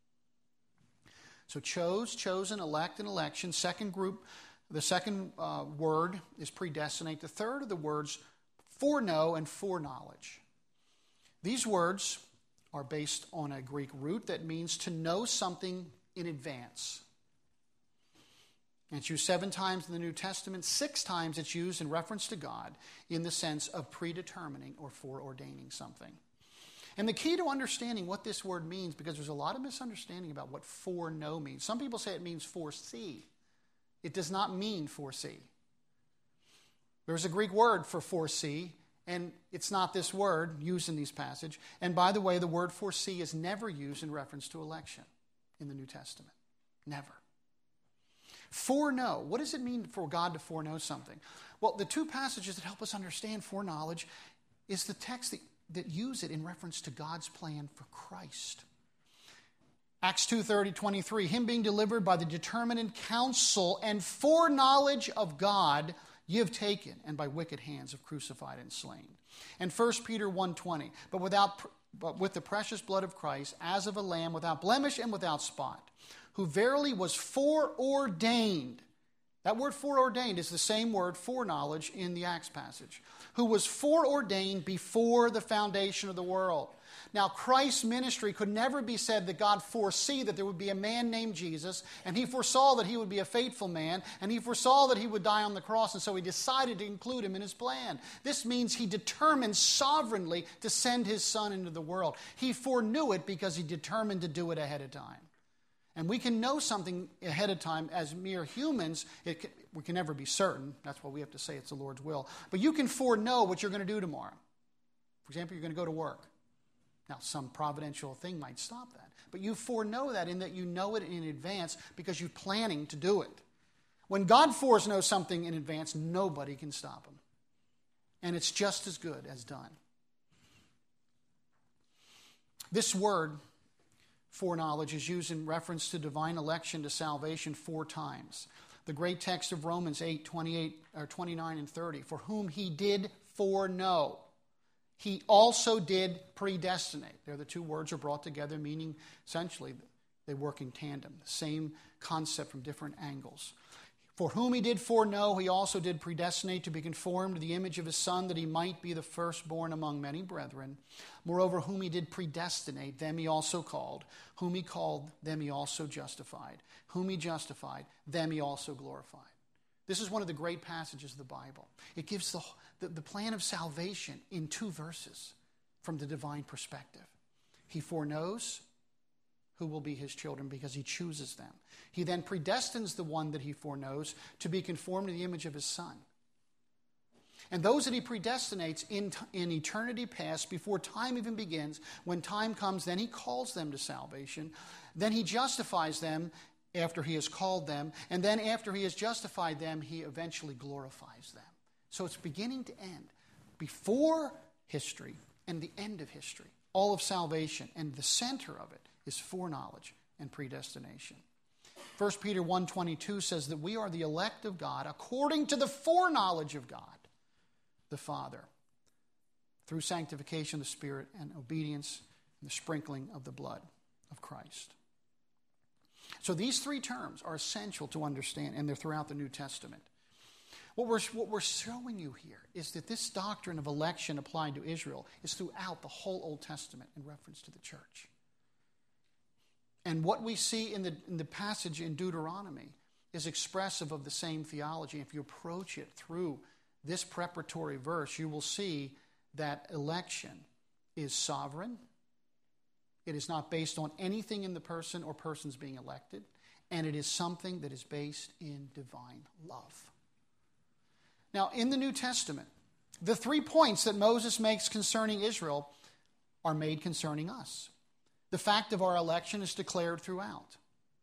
So chose, chosen, elect, and election. Second group, the second word is predestinate. The third are the words foreknow and foreknowledge. These words are based on a Greek root that means to know something in advance. And it's used 7 times in the New Testament. 6 times it's used in reference to God in the sense of predetermining or foreordaining something. And the key to understanding what this word means, because there's a lot of misunderstanding about what foreknow means. Some people say it means foresee. It does not mean foresee. There's a Greek word for foresee, and it's not this word used in this passage. And by the way, the word foresee is never used in reference to election in the New Testament. Never. Foreknow. What does it mean for God to foreknow something? Well, the 2 passages that help us understand foreknowledge is the text that use it in reference to God's plan for Christ. Acts 2:23, him being delivered by the determinate counsel and foreknowledge of God, ye have taken, and by wicked hands have crucified and slain. And 1 Peter 1:20, but with the precious blood of Christ, as of a lamb without blemish and without spot, who verily was foreordained. That word foreordained is the same word foreknowledge in the Acts passage. Who was foreordained before the foundation of the world. Now, Christ's ministry could never be said that God foresee that there would be a man named Jesus, and he foresaw that he would be a faithful man, and he foresaw that he would die on the cross, and so he decided to include him in his plan. This means he determined sovereignly to send his son into the world. He foreknew it because he determined to do it ahead of time. And we can know something ahead of time as mere humans. We can never be certain. That's why we have to say it's the Lord's will. But you can foreknow what you're going to do tomorrow. For example, you're going to go to work. Now, some providential thing might stop that. But you foreknow that in that you know it in advance because you're planning to do it. When God foreknows something in advance, nobody can stop him. And it's just as good as done. This word, foreknowledge, is used in reference to divine election to salvation 4 times. The great text of Romans 8, 29 and 30. For whom he did foreknow, he also did predestinate. There the 2 words are brought together, meaning essentially they work in tandem. The same concept from different angles. For whom he did foreknow, he also did predestinate to be conformed to the image of his Son, that he might be the firstborn among many brethren. Moreover, whom he did predestinate, them he also called. Whom he called, them he also justified. Whom he justified, them he also glorified. This is one of the great passages of the Bible. It gives the plan of salvation in 2 verses from the divine perspective. He foreknows who will be his children because he chooses them. He then predestines the one that he foreknows to be conformed to the image of his Son. And those that he predestinates in eternity past, before time even begins, when time comes, then he calls them to salvation. Then he justifies them after he has called them. And then after he has justified them, he eventually glorifies them. So it's beginning to end. Before history and the end of history, all of salvation, and the center of it is foreknowledge and predestination. 1 Peter 1:22 says that we are the elect of God according to the foreknowledge of God, the Father, through sanctification of the Spirit and obedience and the sprinkling of the blood of Christ. So these three terms are essential to understand, and they're throughout the New Testament. What we're showing you here is that this doctrine of election applied to Israel is throughout the whole Old Testament in reference to the church. And what we see in the passage in Deuteronomy is expressive of the same theology. If you approach it through this preparatory verse, you will see that election is sovereign. It is not based on anything in the person or persons being elected, and it is something that is based in divine love. Now, in the New Testament, the 3 points that Moses makes concerning Israel are made concerning us. The fact of our election is declared throughout.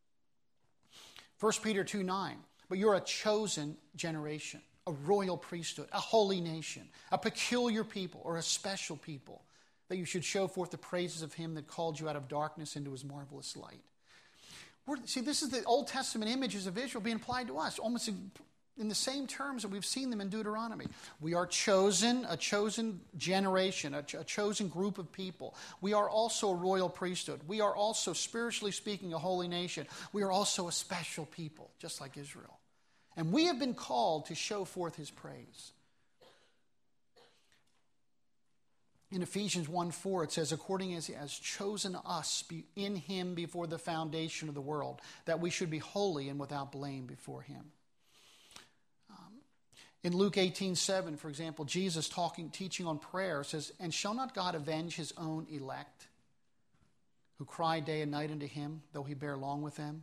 1 Peter 2:9, but you're a chosen generation, a royal priesthood, a holy nation, a peculiar people or a special people, that you should show forth the praises of him that called you out of darkness into his marvelous light. See, this is the Old Testament images of Israel being applied to us, almost in the same terms that we've seen them in Deuteronomy. We are chosen, a chosen generation, a chosen group of people. We are also a royal priesthood. We are also, spiritually speaking, a holy nation. We are also a special people, just like Israel. And we have been called to show forth his praise. In Ephesians 1:4, it says, according as he has chosen us in him before the foundation of the world, that we should be holy and without blame before him. In Luke 18:7, for example, Jesus teaching on prayer says, and shall not God avenge his own elect, who cry day and night unto him, though he bear long with them?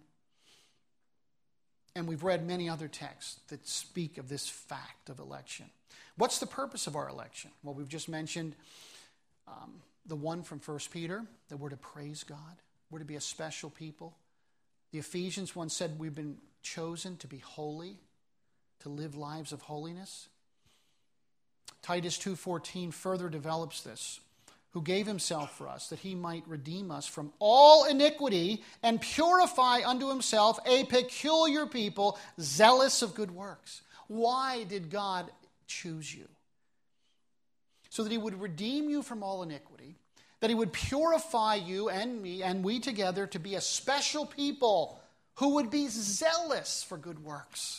And we've read many other texts that speak of this fact of election. What's the purpose of our election? Well, we've just mentioned the one from 1 Peter, that we're to praise God. We're to be a special people. The Ephesians one said we've been chosen to be holy, to live lives of holiness. Titus 2:14 further develops this, who gave himself for us, that he might redeem us from all iniquity and purify unto himself a peculiar people, zealous of good works. Why did God choose you? So that he would redeem you from all iniquity, that he would purify you and me and we together to be a special people who would be zealous for good works.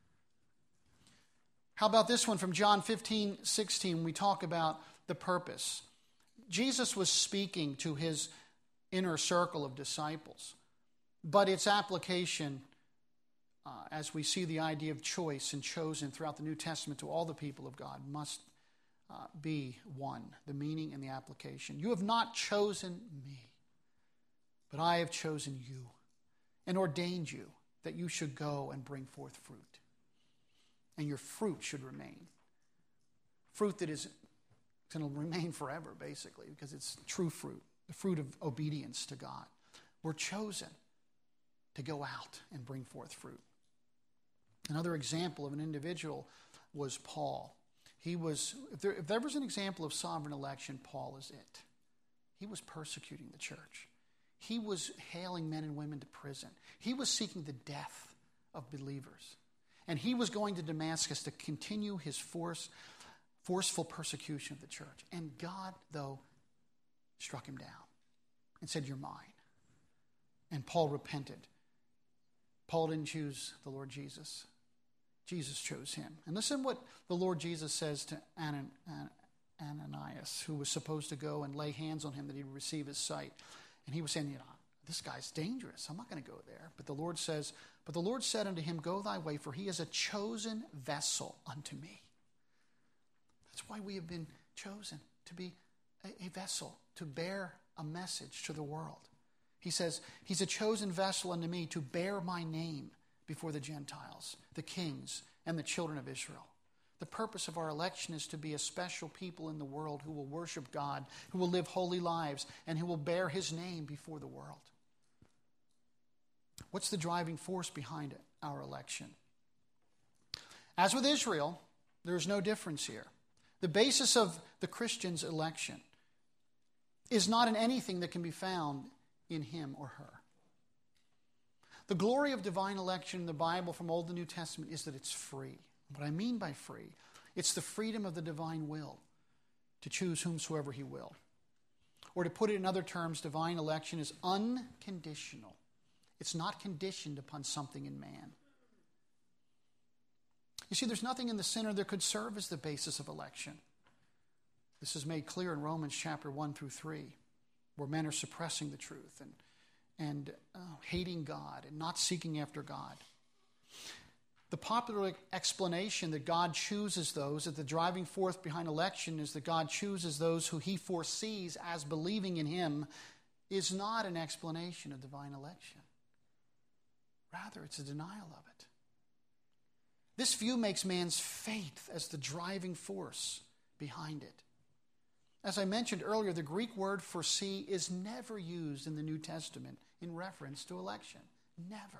How about this one from John 15:16 when we talk about the purpose? Jesus was speaking to his inner circle of disciples, but its application, as we see the idea of choice and chosen throughout the New Testament to all the people of God, must be one, the meaning and the application. You have not chosen me, but I have chosen you and ordained you that you should go and bring forth fruit. And your fruit should remain. Fruit that is going to remain forever, basically, because it's true fruit, the fruit of obedience to God. We're chosen to go out and bring forth fruit. Another example of an individual was Paul. If there was an example of sovereign election, Paul is it. He was persecuting the church. He was hailing men and women to prison. He was seeking the death of believers. And he was going to Damascus to continue his forceful persecution of the church. And God, though, struck him down and said, you're mine. And Paul repented. Paul didn't choose the Lord Jesus. Jesus chose him. And listen what the Lord Jesus says to Ananias, who was supposed to go and lay hands on him that he'd receive his sight. And he was saying, this guy's dangerous. I'm not going to go there. But the Lord said unto him, go thy way, for he is a chosen vessel unto me. That's why we have been chosen, to be a vessel, to bear a message to the world. He says, he's a chosen vessel unto me to bear my name before the Gentiles, the kings, and the children of Israel. The purpose of our election is to be a special people in the world who will worship God, who will live holy lives, and who will bear his name before the world. What's the driving force behind it, our election? As with Israel, there's no difference here. The basis of the Christian's election is not in anything that can be found in him or her. The glory of divine election in the Bible from Old and New Testament is that it's free. What I mean by free, it's the freedom of the divine will to choose whomsoever he will. Or to put it in other terms, divine election is unconditional. It's not conditioned upon something in man. You see, there's nothing in the sinner that could serve as the basis of election. This is made clear in Romans chapter 1 through 3, where men are suppressing the truth and hating God and not seeking after God. The popular explanation that God chooses those, that the driving force behind election is that God chooses those who he foresees as believing in him, is not an explanation of divine election. Rather, it's a denial of it. This view makes man's faith as the driving force behind it. As I mentioned earlier, the Greek word foresee is never used in the New Testament in reference to election. Never.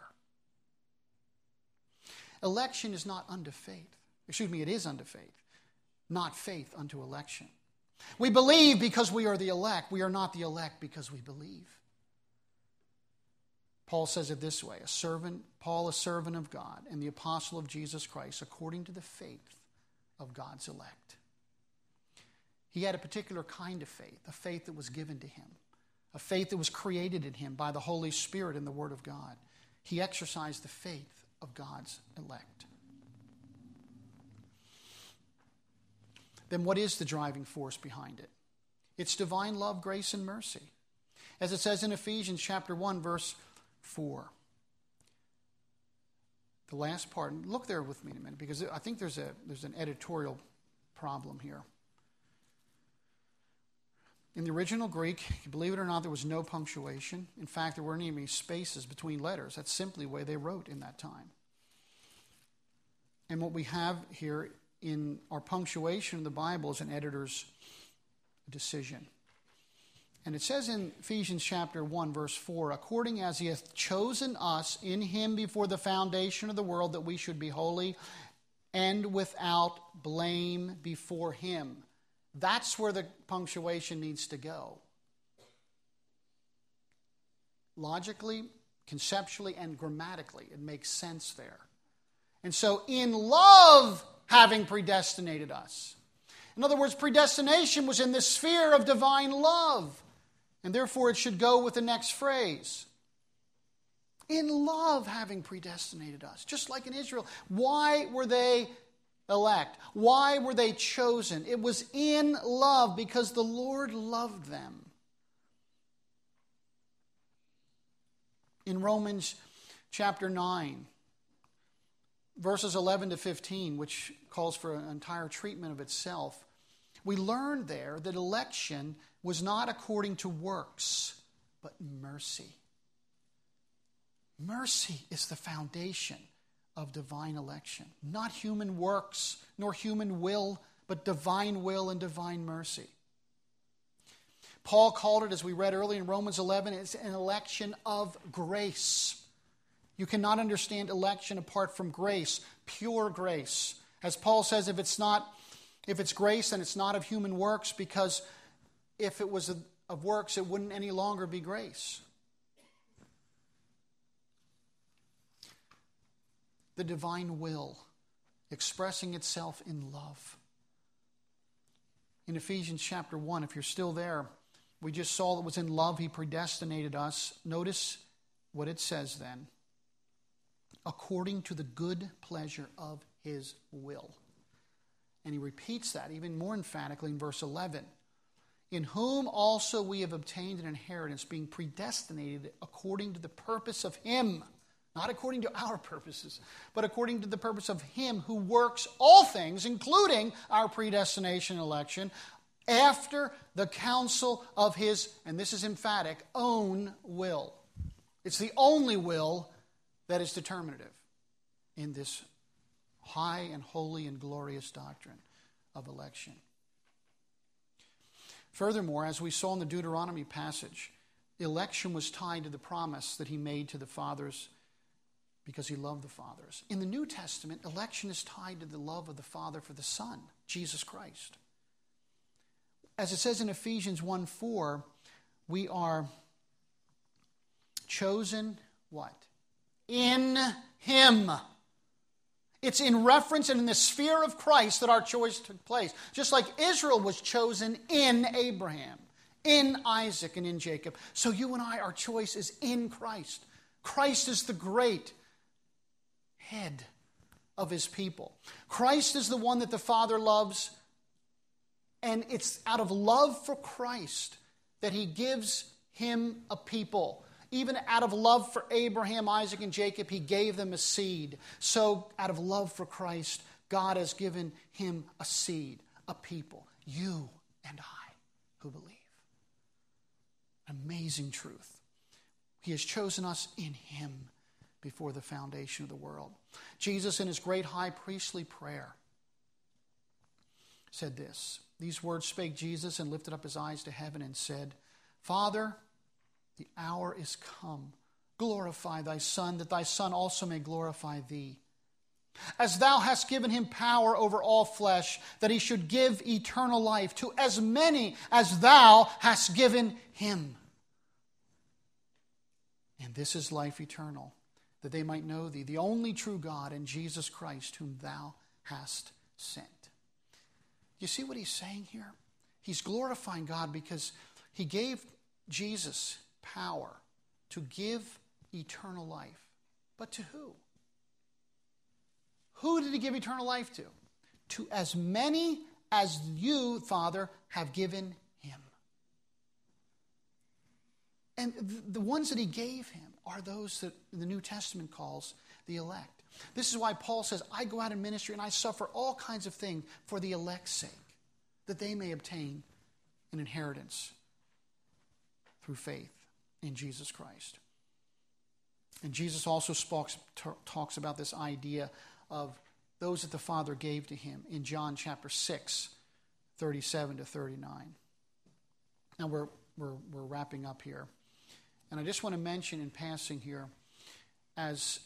Election is not unto faith. It is unto faith, not faith unto election. We believe because we are the elect. We are not the elect because we believe. Paul says it this way, Paul, a servant of God and the apostle of Jesus Christ, according to the faith of God's elect. He had a particular kind of faith, a faith that was given to him, a faith that was created in him by the Holy Spirit and the Word of God. He exercised the faith of God's elect. Then what is the driving force behind it? It's divine love, grace, and mercy. As it says in Ephesians chapter 1, verse 4. The last part, look there with me a minute, because I think there's an editorial problem here. In the original Greek, believe it or not, there was no punctuation. In fact, there weren't even spaces between letters. That's simply the way they wrote in that time. And what we have here in our punctuation in the Bible is an editor's decision. And it says in Ephesians chapter 1, verse 4, according as he hath chosen us in him before the foundation of the world, that we should be holy and without blame before him. That's where the punctuation needs to go. Logically, conceptually, and grammatically, it makes sense there. And so, in love, having predestinated us. In other words, predestination was in the sphere of divine love. And therefore, it should go with the next phrase. In love, having predestinated us. Just like in Israel. Why were they elect? Why were they chosen? It was in love, because the Lord loved them. In Romans chapter 9, verses 11 to 15, which calls for an entire treatment of itself, we learn there that election was not according to works, but mercy. Mercy is the foundation of divine election. Not human works, nor human will, but divine will and divine mercy. Paul called it, as we read earlier in Romans 11, it's an election of grace. You cannot understand election apart from grace, pure grace. As Paul says, if it's grace, then it's not of human works, because if it was of works, it wouldn't any longer be grace. The divine will expressing itself in love. In Ephesians chapter 1, if you're still there, we just saw that it was in love he predestinated us. Notice what it says then. According to the good pleasure of his will. And he repeats that even more emphatically in verse 11. In whom also we have obtained an inheritance, being predestinated according to the purpose of him. Not according to our purposes, but according to the purpose of him who works all things, including our predestination and election, after the counsel of his, and this is emphatic, own will. It's the only will that is determinative in this high and holy and glorious doctrine of election. Furthermore, as we saw in the Deuteronomy passage, election was tied to the promise that he made to the fathers because he loved the fathers. In the New Testament, election is tied to the love of the Father for the Son, Jesus Christ. As it says in Ephesians 1:4, we are chosen, what? In him. It's in reference and in the sphere of Christ that our choice took place. Just like Israel was chosen in Abraham, in Isaac, and in Jacob. So you and I, our choice is in Christ. Christ is the great head of his people. Christ is the one that the Father loves, and it's out of love for Christ that he gives him a people. Even out of love for Abraham, Isaac, and Jacob, he gave them a seed. So out of love for Christ, God has given him a seed, a people, you and I who believe. Amazing truth. He has chosen us in him before the foundation of the world. Jesus, in his great high priestly prayer, said this. These words spake Jesus and lifted up his eyes to heaven and said, Father, the hour is come. Glorify thy Son, that thy Son also may glorify thee. As thou hast given him power over all flesh, that he should give eternal life to as many as thou hast given him. And this is life eternal, that they might know thee, the only true God, and Jesus Christ, whom thou hast sent. You see what he's saying here? He's glorifying God because he gave Jesus power to give eternal life. But to who? Who did he give eternal life to? To as many as you, Father, have given him. And the ones that he gave him are those that the New Testament calls the elect. This is why Paul says, I go out in ministry and I suffer all kinds of things for the elect's sake, that they may obtain an inheritance through faith in Jesus Christ. And Jesus also talks about this idea of those that the Father gave to him in John chapter 6, 37 to 39. Now we're wrapping up here. And I just want to mention in passing here, as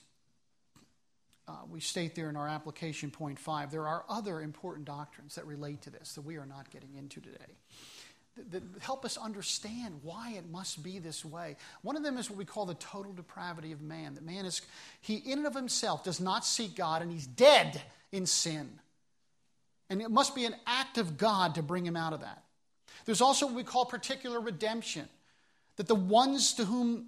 we state there in our application point 5, there are other important doctrines that relate to this that we are not getting into today, that help us understand why it must be this way. One of them is what we call the total depravity of man. That man is, he in and of himself does not seek God, and he's dead in sin. And it must be an act of God to bring him out of that. There's also what we call particular redemption. That the ones to whom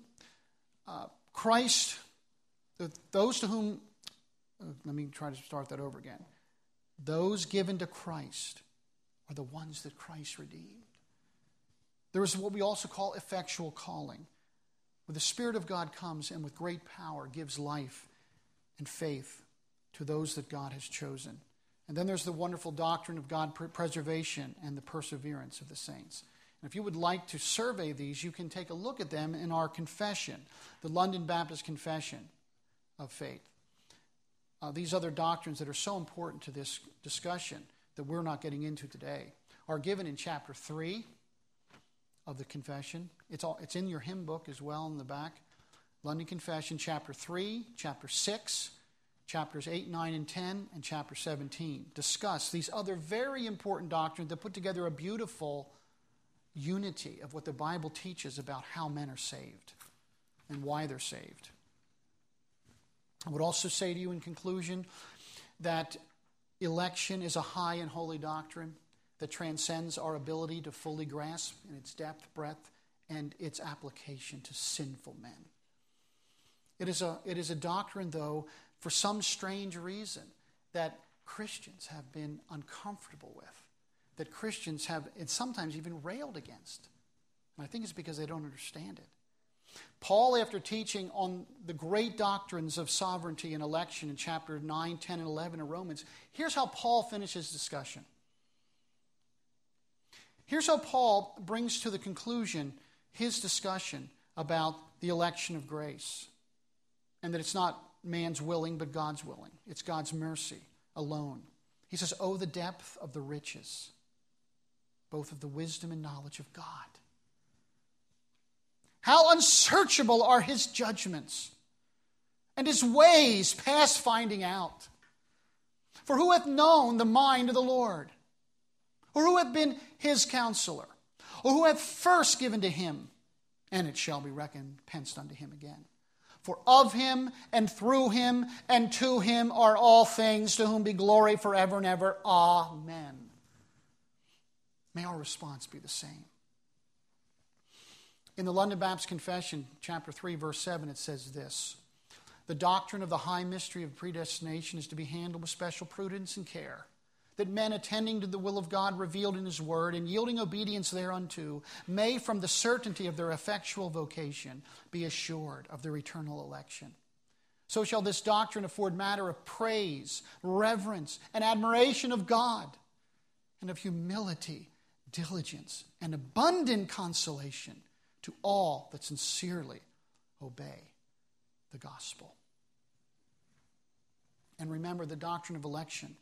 Christ, those to whom, let me try to start that over again. Those given to Christ are the ones that Christ redeemed. There is what we also call effectual calling, where the Spirit of God comes and with great power gives life and faith to those that God has chosen. And then there's the wonderful doctrine of God preservation and the perseverance of the saints. And if you would like to survey these, you can take a look at them in our confession, the London Baptist Confession of Faith. These other doctrines that are so important to this discussion that we're not getting into today are given in chapter 3 of the confession. It's in your hymn book as well in the back. London Confession, chapter 3, chapter 6, chapters 8, 9, and 10, and chapter 17 discuss these other very important doctrines that put together a beautiful unity of what the Bible teaches about how men are saved and why they're saved. I would also say to you in conclusion that election is a high and holy doctrine that transcends our ability to fully grasp in its depth, breadth, and its application to sinful men. It is a doctrine, though, for some strange reason that Christians have been uncomfortable with, that Christians have and sometimes even railed against. And I think it's because they don't understand it. Paul, after teaching on the great doctrines of sovereignty and election in chapter 9, 10, and 11 of Romans, here's how Paul finishes discussion. Here's how Paul brings to the conclusion his discussion about the election of grace, and that it's not man's willing, but God's willing. It's God's mercy alone. He says, "Oh, the depth of the riches, both of the wisdom and knowledge of God. How unsearchable are his judgments, and his ways past finding out. For who hath known the mind of the Lord? Or who hath been his counselor? Or who hath first given to him? And it shall be recompensed unto him again. For of him, and through him, and to him are all things, to whom be glory forever and ever. Amen." May our response be the same. In the London Baptist Confession, chapter 3, verse 7, it says this: "The doctrine of the high mystery of predestination is to be handled with special prudence and care, that men attending to the will of God revealed in his word and yielding obedience thereunto may, from the certainty of their effectual vocation, be assured of their eternal election. So shall this doctrine afford matter of praise, reverence, and admiration of God, and of humility, diligence, and abundant consolation to all that sincerely obey the gospel." And remember, the doctrine of election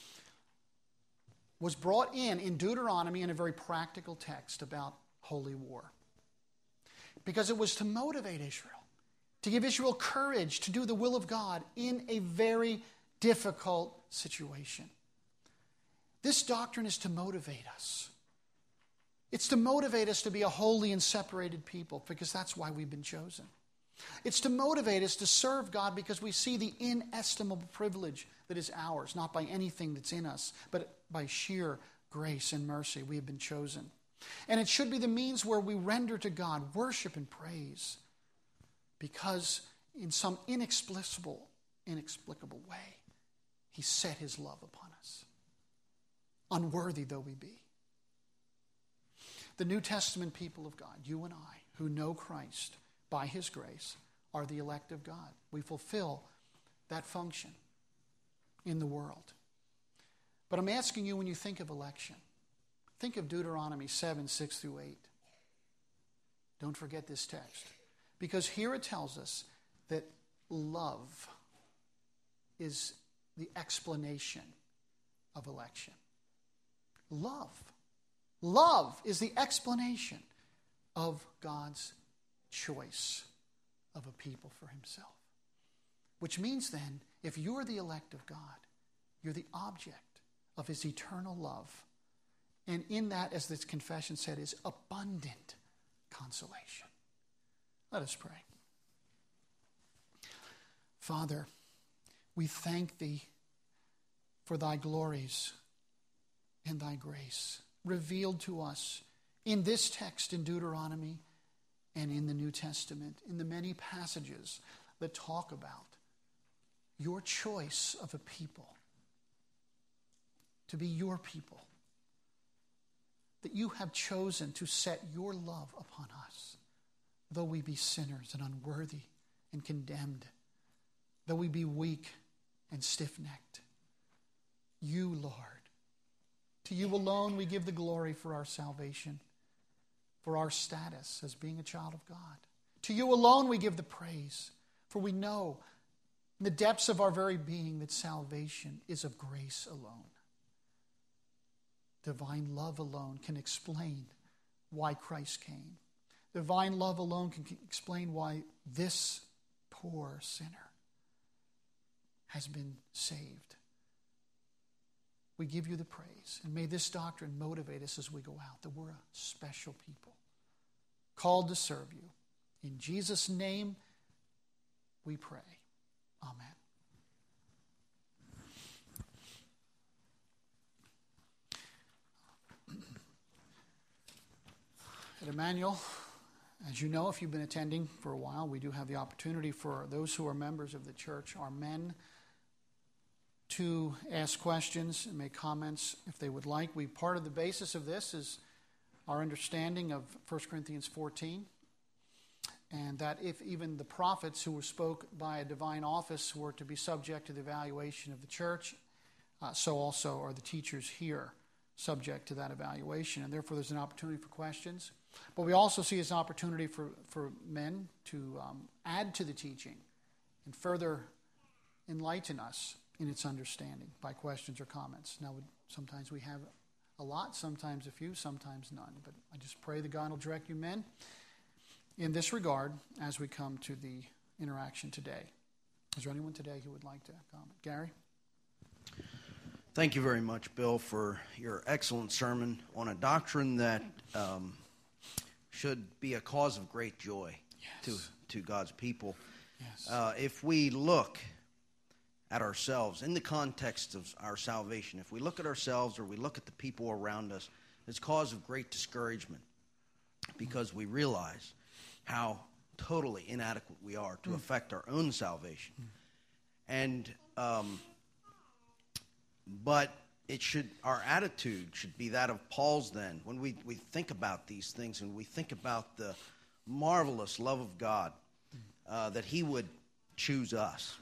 was brought in Deuteronomy in a very practical text about holy war. Because it was to motivate Israel, to give Israel courage to do the will of God in a very difficult situation. This doctrine is to motivate us. It's to motivate us to be a holy and separated people, because that's why we've been chosen. It's to motivate us to serve God because we see the inestimable privilege that is ours, not by anything that's in us, but by sheer grace and mercy we have been chosen. And it should be the means where we render to God worship and praise, because in some inexplicable way, he set his love upon us, unworthy though we be. The New Testament people of God, you and I, who know Christ by his grace, are the elect of God. We fulfill that function in the world. But I'm asking you, when you think of election, think of Deuteronomy 7, 6 through 8. Don't forget this text, because here it tells us that love is the explanation of election. Love is the explanation of God's choice of a people for himself. Which means then, if you're the elect of God, you're the object of his eternal love. And in that, as this confession said, is abundant consolation. Let us pray. Father, we thank thee for thy glories and thy grace revealed to us in this text in Deuteronomy and in the New Testament, in the many passages that talk about your choice of a people, to be your people, that you have chosen to set your love upon us, though we be sinners and unworthy and condemned, though we be weak and stiff-necked. You, Lord, to you alone we give the glory for our salvation, for our status as being a child of God. To you alone we give the praise, for we know in the depths of our very being that salvation is of grace alone. Divine love alone can explain why Christ came. Divine love alone can explain why this poor sinner has been saved. We give you the praise, and may this doctrine motivate us as we go out, that we're a special people, called to serve you. In Jesus' name we pray. Amen. At Emmanuel, as you know, if you've been attending for a while, we do have the opportunity for those who are members of the church, our men, to ask questions and make comments if they would like. Part of the basis of this is our understanding of 1 Corinthians 14, and that if even the prophets who were spoke by a divine office were to be subject to the evaluation of the church, so also are the teachers here subject to that evaluation, and therefore there's an opportunity for questions. But we also see as an opportunity for men to add to the teaching and further enlighten us in its understanding by questions or comments. Now, sometimes we have a lot, sometimes a few, sometimes none. But I just pray that God will direct you men in this regard as we come to the interaction today. Is there anyone today who would like to comment? Gary? Thank you very much, Bill, for your excellent sermon on a doctrine that should be a cause of great joy to God's people. Yes. If we look at ourselves in the context of our salvation, if we look at ourselves or we look at the people around us, it's cause of great discouragement because we realize how totally inadequate we are to affect our own salvation. And but our attitude should be that of Paul's then. When we think about these things and we think about the marvelous love of God, that he would choose us.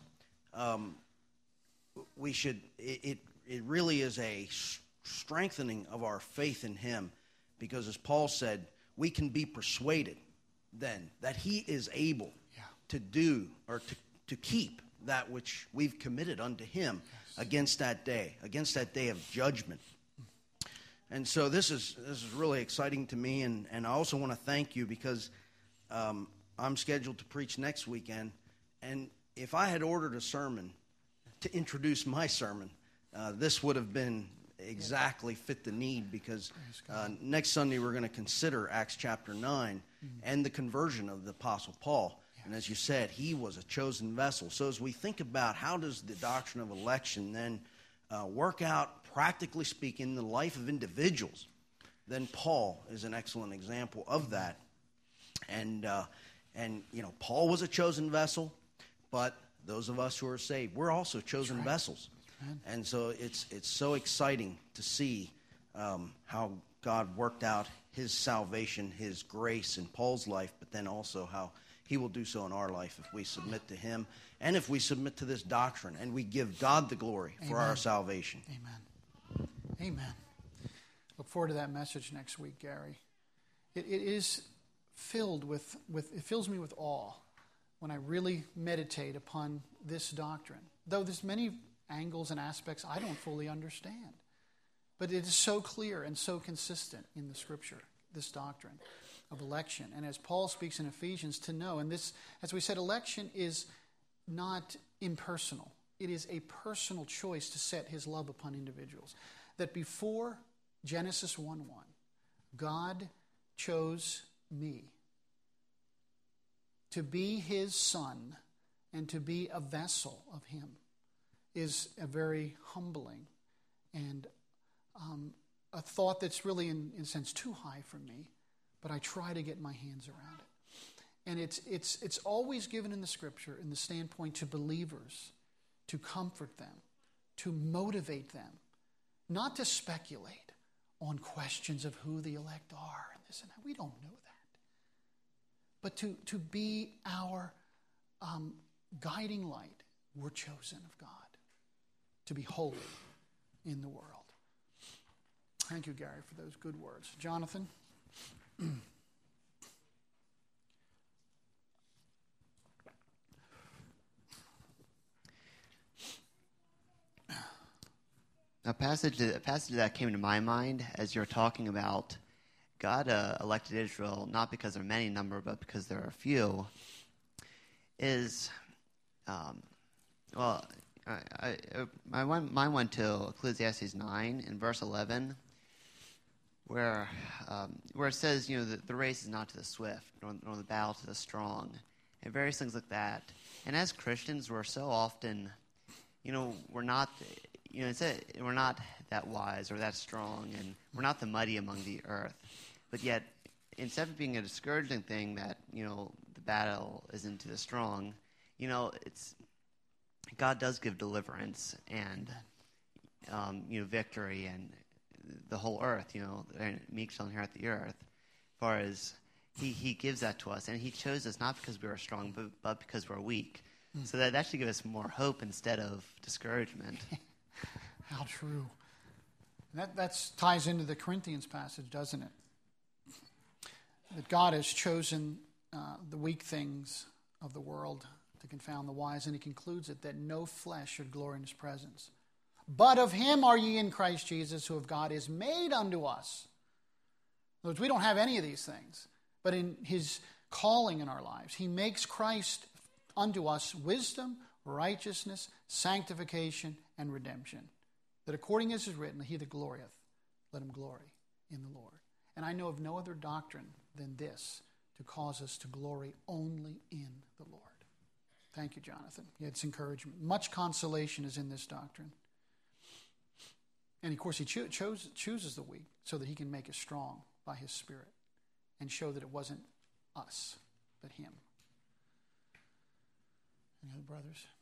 It really is a strengthening of our faith in him, because as Paul said, we can be persuaded then that he is able to do or to keep that which we've committed unto him against that day of judgment. And so this is really exciting to me, and I also want to thank you because I'm scheduled to preach next weekend, and if I had ordered a sermon to introduce my sermon, this would have been exactly fit the need, because next Sunday we're going to consider Acts chapter 9 and the conversion of the Apostle Paul. And as you said, he was a chosen vessel. So as we think about how does the doctrine of election then work out, practically speaking, in the life of individuals, then Paul is an excellent example of that. And Paul was a chosen vessel, but those of us who are saved, we're also chosen vessels. And so it's so exciting to see how God worked out his salvation, his grace in Paul's life, but then also how he will do so in our life if we submit to him and if we submit to this doctrine and we give God the glory for our salvation. Amen. Look forward to that message next week, Gary. It is filled with it fills me with awe when I really meditate upon this doctrine. Though there's many angles and aspects I don't fully understand. But it is so clear and so consistent in the Scripture, this doctrine of election. And as Paul speaks in Ephesians, to know, and this, as we said, election is not impersonal. It is a personal choice to set his love upon individuals. That before Genesis 1:1, God chose me to be his son and to be a vessel of him is a very humbling and a thought that's really, in a sense, too high for me, but I try to get my hands around it. And it's always given in the Scripture in the standpoint to believers, to comfort them, to motivate them, not to speculate on questions of who the elect are and this and that. We don't know that. But to be our guiding light. We're chosen of God to be holy in the world. Thank you, Gary, for those good words. Jonathan? A passage that came to my mind as you're talking about God elected Israel not because they're many in number, but because there are few, is, my mind went to Ecclesiastes 9 in verse 11, where it says, that the race is not to the swift, nor the battle to the strong, and various things like that. And as Christians, we're so often, we're not, we're not that wise or that strong, and we're not the mighty among the earth. But yet, instead of being a discouraging thing that, the battle isn't to the strong, it's God does give deliverance and, victory and the whole earth, and meek shall inherit the earth. As far as he gives that to us, and he chose us not because we are strong, but because we're weak. So that should give us more hope instead of discouragement. How true. And that ties into the Corinthians passage, doesn't it? That God has chosen the weak things of the world to confound the wise, and he concludes it that no flesh should glory in his presence. But of him are ye in Christ Jesus, who of God is made unto us. In other words, we don't have any of these things, but in his calling in our lives, he makes Christ unto us wisdom, righteousness, sanctification, and redemption. That according as is written, he that glorieth, let him glory in the Lord. And I know of no other doctrine than this to cause us to glory only in the Lord. Thank you, Jonathan. It's encouragement. Much consolation is in this doctrine. And of course, he chooses the weak so that he can make us strong by his Spirit and show that it wasn't us, but him. Any other brothers?